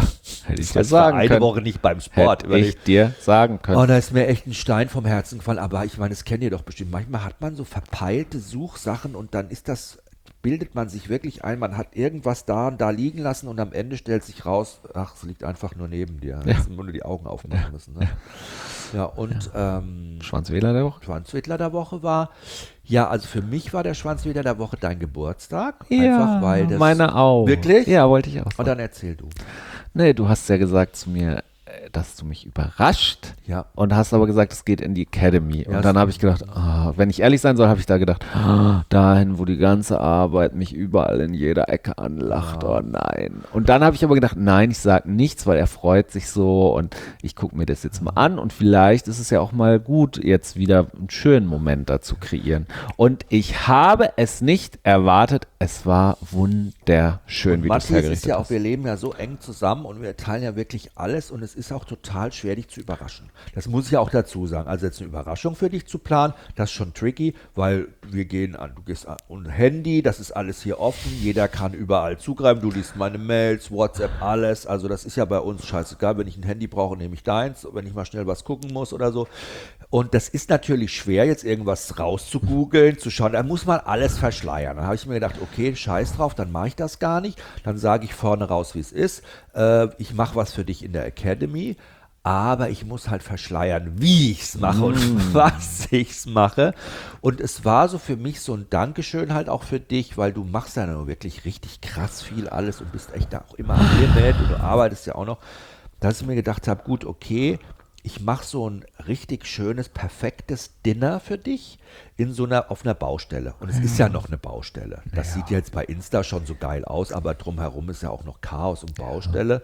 Hätte ich Das dir war sagen eine können. Woche nicht beim Sport. Hätte ich dir sagen können. Oh, da ist mir echt ein Stein vom Herzen gefallen. Aber ich meine, das kennt ihr doch bestimmt. Manchmal hat man so verpeilte Suchsachen und dann ist das, bildet man sich wirklich ein, man hat irgendwas da und da liegen lassen und am Ende stellt sich raus, ach, es liegt einfach nur neben dir. Ja. Jetzt nur die Augen aufmachen müssen. Ne? Ja, und ähm, Schwanzwedler der Woche? Schwanzwedler der Woche war, ja, also für mich war der Schwanzwedler der Woche dein Geburtstag. Ja, einfach, weil das, meine auch. Wirklich? Ja, wollte ich auch sagen. Und dann erzähl du. Nee, du hast ja gesagt zu mir, äh, dass du mich überrascht. Ja. Und hast aber gesagt, es geht in die Academy. Ja, und dann es habe ich gedacht, ah, wenn ich ehrlich sein soll, habe ich da gedacht, ah, dahin, wo die ganze Arbeit mich überall in jeder Ecke anlacht. Ja. Oh nein. Und dann habe ich aber gedacht, nein, ich sage nichts, weil er freut sich so und ich gucke mir das jetzt mal an und vielleicht ist es ja auch mal gut, jetzt wieder einen schönen Moment dazu kreieren. Und ich habe es nicht erwartet. Es war wunderschön, wie du es Matthias ist hergerichtet ja auch, hast. wir leben ja so eng zusammen und wir teilen ja wirklich alles und es ist auch total schwer, dich zu überraschen. Das muss ich ja auch dazu sagen. Also jetzt eine Überraschung für dich zu planen, das ist schon tricky, weil wir gehen an, du gehst an und Handy, das ist alles hier offen, jeder kann überall zugreifen, du liest meine Mails, WhatsApp, alles. Also das ist ja bei uns scheißegal, wenn ich ein Handy brauche, nehme ich deins, wenn ich mal schnell was gucken muss oder so. Und das ist natürlich schwer, jetzt irgendwas rauszugoogeln, zu schauen. Da muss man alles verschleiern. Dann habe ich mir gedacht, okay, scheiß drauf, dann mache ich das gar nicht. Dann sage ich vorne raus, wie es ist. Äh, ich mache was für dich in der Academy, aber ich muss halt verschleiern, wie ich es mache und was ich es mache. Und es war so für mich so ein Dankeschön halt auch für dich, weil du machst ja nur wirklich richtig krass viel alles und bist echt da auch immer am Limit und du arbeitest ja auch noch. Dass ich mir gedacht habe, gut, okay, ich mache so ein richtig schönes, perfektes Dinner für dich in so einer, auf einer Baustelle. Und es ist ja noch eine Baustelle. Das sieht jetzt bei Insta schon so geil aus, aber drumherum ist ja auch noch Chaos und Baustelle.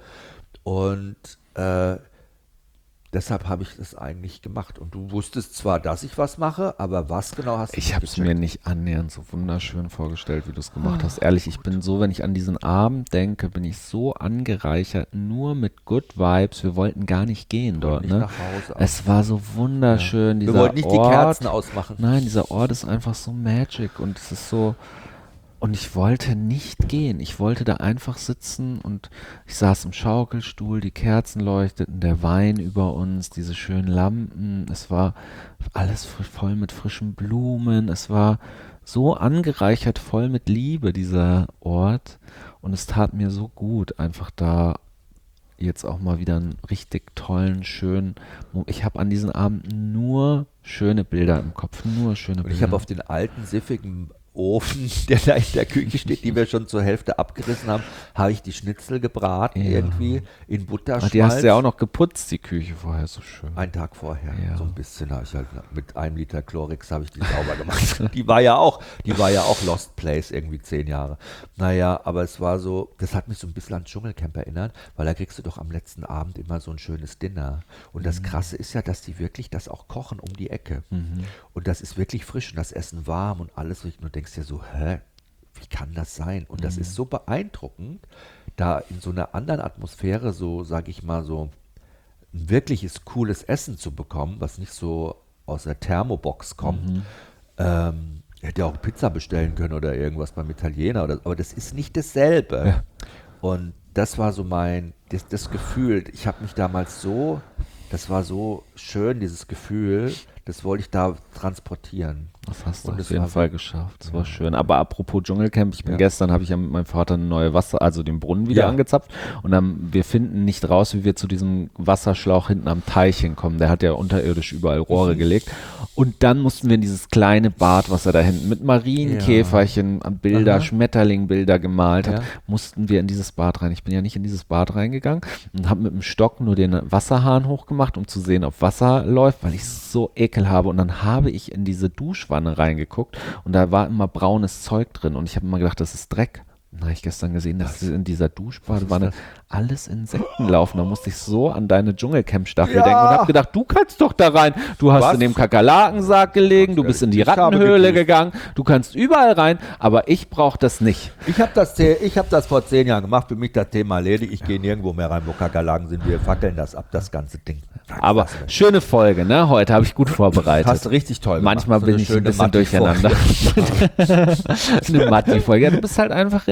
Und äh, deshalb habe ich das eigentlich gemacht. Und du wusstest zwar, dass ich was mache, aber was genau hast du Ich habe es mir nicht annähernd so wunderschön vorgestellt, wie du es gemacht hast. Ehrlich, ich bin so, wenn ich an diesen Abend denke, bin ich so angereichert, nur mit Good Vibes. Wir wollten gar nicht gehen dort. nicht Ne? nach Hause. Es war so wunderschön. Wir Dieser wollten nicht Ort, die Kerzen ausmachen. Nein, dieser Ort ist einfach so magic und es ist so. Und ich wollte nicht gehen. Ich wollte da einfach sitzen und ich saß im Schaukelstuhl, die Kerzen leuchteten, der Wein über uns, diese schönen Lampen. Es war alles fr- voll mit frischen Blumen. Es war so angereichert, voll mit Liebe, dieser Ort. Und es tat mir so gut, einfach da jetzt auch mal wieder einen richtig tollen, schönen Mo- Ich habe an diesen Abend nur schöne Bilder im Kopf, nur schöne Und Bilder. ich habe auf den alten, siffigen Ofen, der da in der Küche steht, die wir schon zur Hälfte abgerissen haben, habe ich die Schnitzel gebraten Ja. irgendwie in Ah, Butterschmalz. die hast du ja auch noch geputzt, die Küche vorher, so schön. Einen Tag vorher, Ja. so ein bisschen habe ich halt mit einem Liter Chlorix habe ich die sauber gemacht. Die war ja auch, die war ja auch Lost Place irgendwie zehn Jahre. Naja, aber es war so, das hat mich so ein bisschen an Dschungelcamp erinnert, weil da kriegst du doch am letzten Abend immer so ein schönes Dinner. Und das Krasse ist ja, dass die wirklich das auch kochen um die Ecke. Und das ist wirklich frisch und das Essen warm und alles. Und du denkst dir so, hä? Wie kann das sein? Und das ist so beeindruckend, da in so einer anderen Atmosphäre so, sage ich mal, so ein wirkliches cooles Essen zu bekommen, was nicht so aus der Thermobox kommt. Ähm, hätte ja auch Pizza bestellen können oder irgendwas beim Italiener, oder, aber das ist nicht dasselbe. Ja. Und das war so mein, das, das Gefühl, ich habe mich damals so, das war so schön, dieses Gefühl, das wollte ich da transportieren. Das hast du Und auf es jeden war Fall so- geschafft. Das war schön. Aber apropos Dschungelcamp, ich bin Ja. gestern, habe ich ja mit meinem Vater eine neue Wasser, also den Brunnen wieder Ja. angezapft. Und dann, wir finden nicht raus, wie wir zu diesem Wasserschlauch hinten am Teich hinkommen. Der hat ja unterirdisch überall Rohre gelegt. Und dann mussten wir in dieses kleine Badwasser da hinten mit Marienkäferchen, Bilder, Aha. Schmetterlingbilder gemalt hat, Ja. mussten wir in dieses Bad rein. Ich bin ja nicht in dieses Bad reingegangen und habe mit dem Stock nur den Wasserhahn hochgemacht, um zu sehen, ob Wasser läuft, weil ich es so ekel habe. Und dann habe ich in diese Duschwanne reingeguckt und da war immer braunes Zeug drin und ich habe immer gedacht, das ist Dreck. Dann habe ich gestern gesehen, dass in dieser Duschbadewanne alles Insekten laufen. Da musste ich so an deine Dschungelcamp-Staffel Ja. denken und habe gedacht, du kannst doch da rein. Du hast Was? in dem Kakerlakensack gelegen, du bist in die Ich habe Rattenhöhle geduscht. gegangen, du kannst überall rein, aber ich brauche das nicht. Ich habe das, ze- ich hab das vor zehn Jahren gemacht, für mich das Thema erledigt. Ich gehe nirgendwo mehr rein, wo Kakerlaken sind. Wir fackeln das ab, das ganze Ding. Aber schöne Folge, ne? Heute habe ich gut vorbereitet. Hast du richtig toll gemacht. Manchmal So bin eine ich ein schöne bisschen Matti-Folge. durcheinander. Eine Matti-Folge. Ja, du bist halt einfach Redakteur.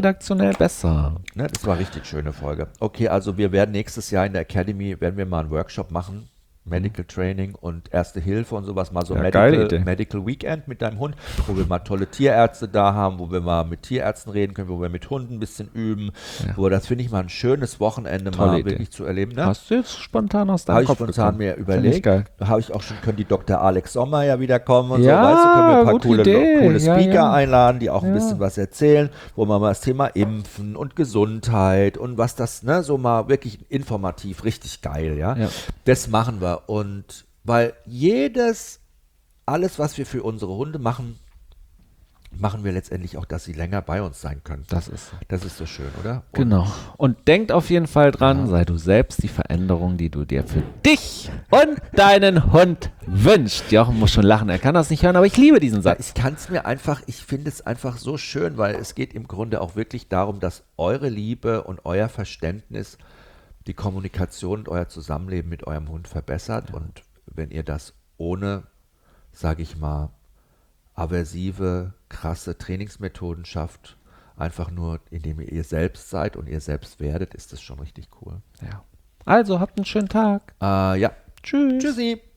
redaktionell besser. Ne, das war richtig schöne Folge. Okay, also wir werden nächstes Jahr in der Academy, werden wir mal einen Workshop machen. Medical Training und Erste Hilfe und sowas, mal so Ja, geile Medical, Idee. Medical Weekend mit deinem Hund, wo wir mal tolle Tierärzte da haben, wo wir mal mit Tierärzten reden können, wo wir mit Hunden ein bisschen üben, Ja. wo das finde ich mal ein schönes Wochenende Tolle mal Idee. wirklich zu erleben. Ne? Hast du jetzt spontan aus Habe deinem ich Kopf spontan bekommen? mir Finde ich überlegt. geil. Da habe ich auch schon, können die Doktor Alex Sommer ja wieder kommen und Ja, so, weißt du, können wir ein paar gute coole, Idee. coole Ja, Speaker ja. einladen, die auch ein Ja. bisschen was erzählen, wo man mal das Thema Impfen und Gesundheit und was das, ne, so mal wirklich informativ, richtig geil, ja. Ja. Das machen wir und weil jedes, alles, was wir für unsere Hunde machen, machen wir letztendlich auch, dass sie länger bei uns sein können. Das ist so. Das ist so schön, oder? Und Genau. Und denkt auf jeden Fall dran, sei du selbst die Veränderung, die du dir für dich und deinen Hund wünschst. Jochen muss schon lachen, er kann das nicht hören, aber ich liebe diesen Ja, Satz. ich kann es mir einfach, ich finde es einfach so schön, weil es geht im Grunde auch wirklich darum, dass eure Liebe und euer Verständnis die Kommunikation und euer Zusammenleben mit eurem Hund verbessert. Und wenn ihr das ohne, sage ich mal, aversive, krasse Trainingsmethoden schafft, einfach nur, indem ihr ihr selbst seid und ihr selbst werdet, ist das schon richtig cool. Ja. Also, habt einen schönen Tag. Äh, ja, Tschüss. tschüssi.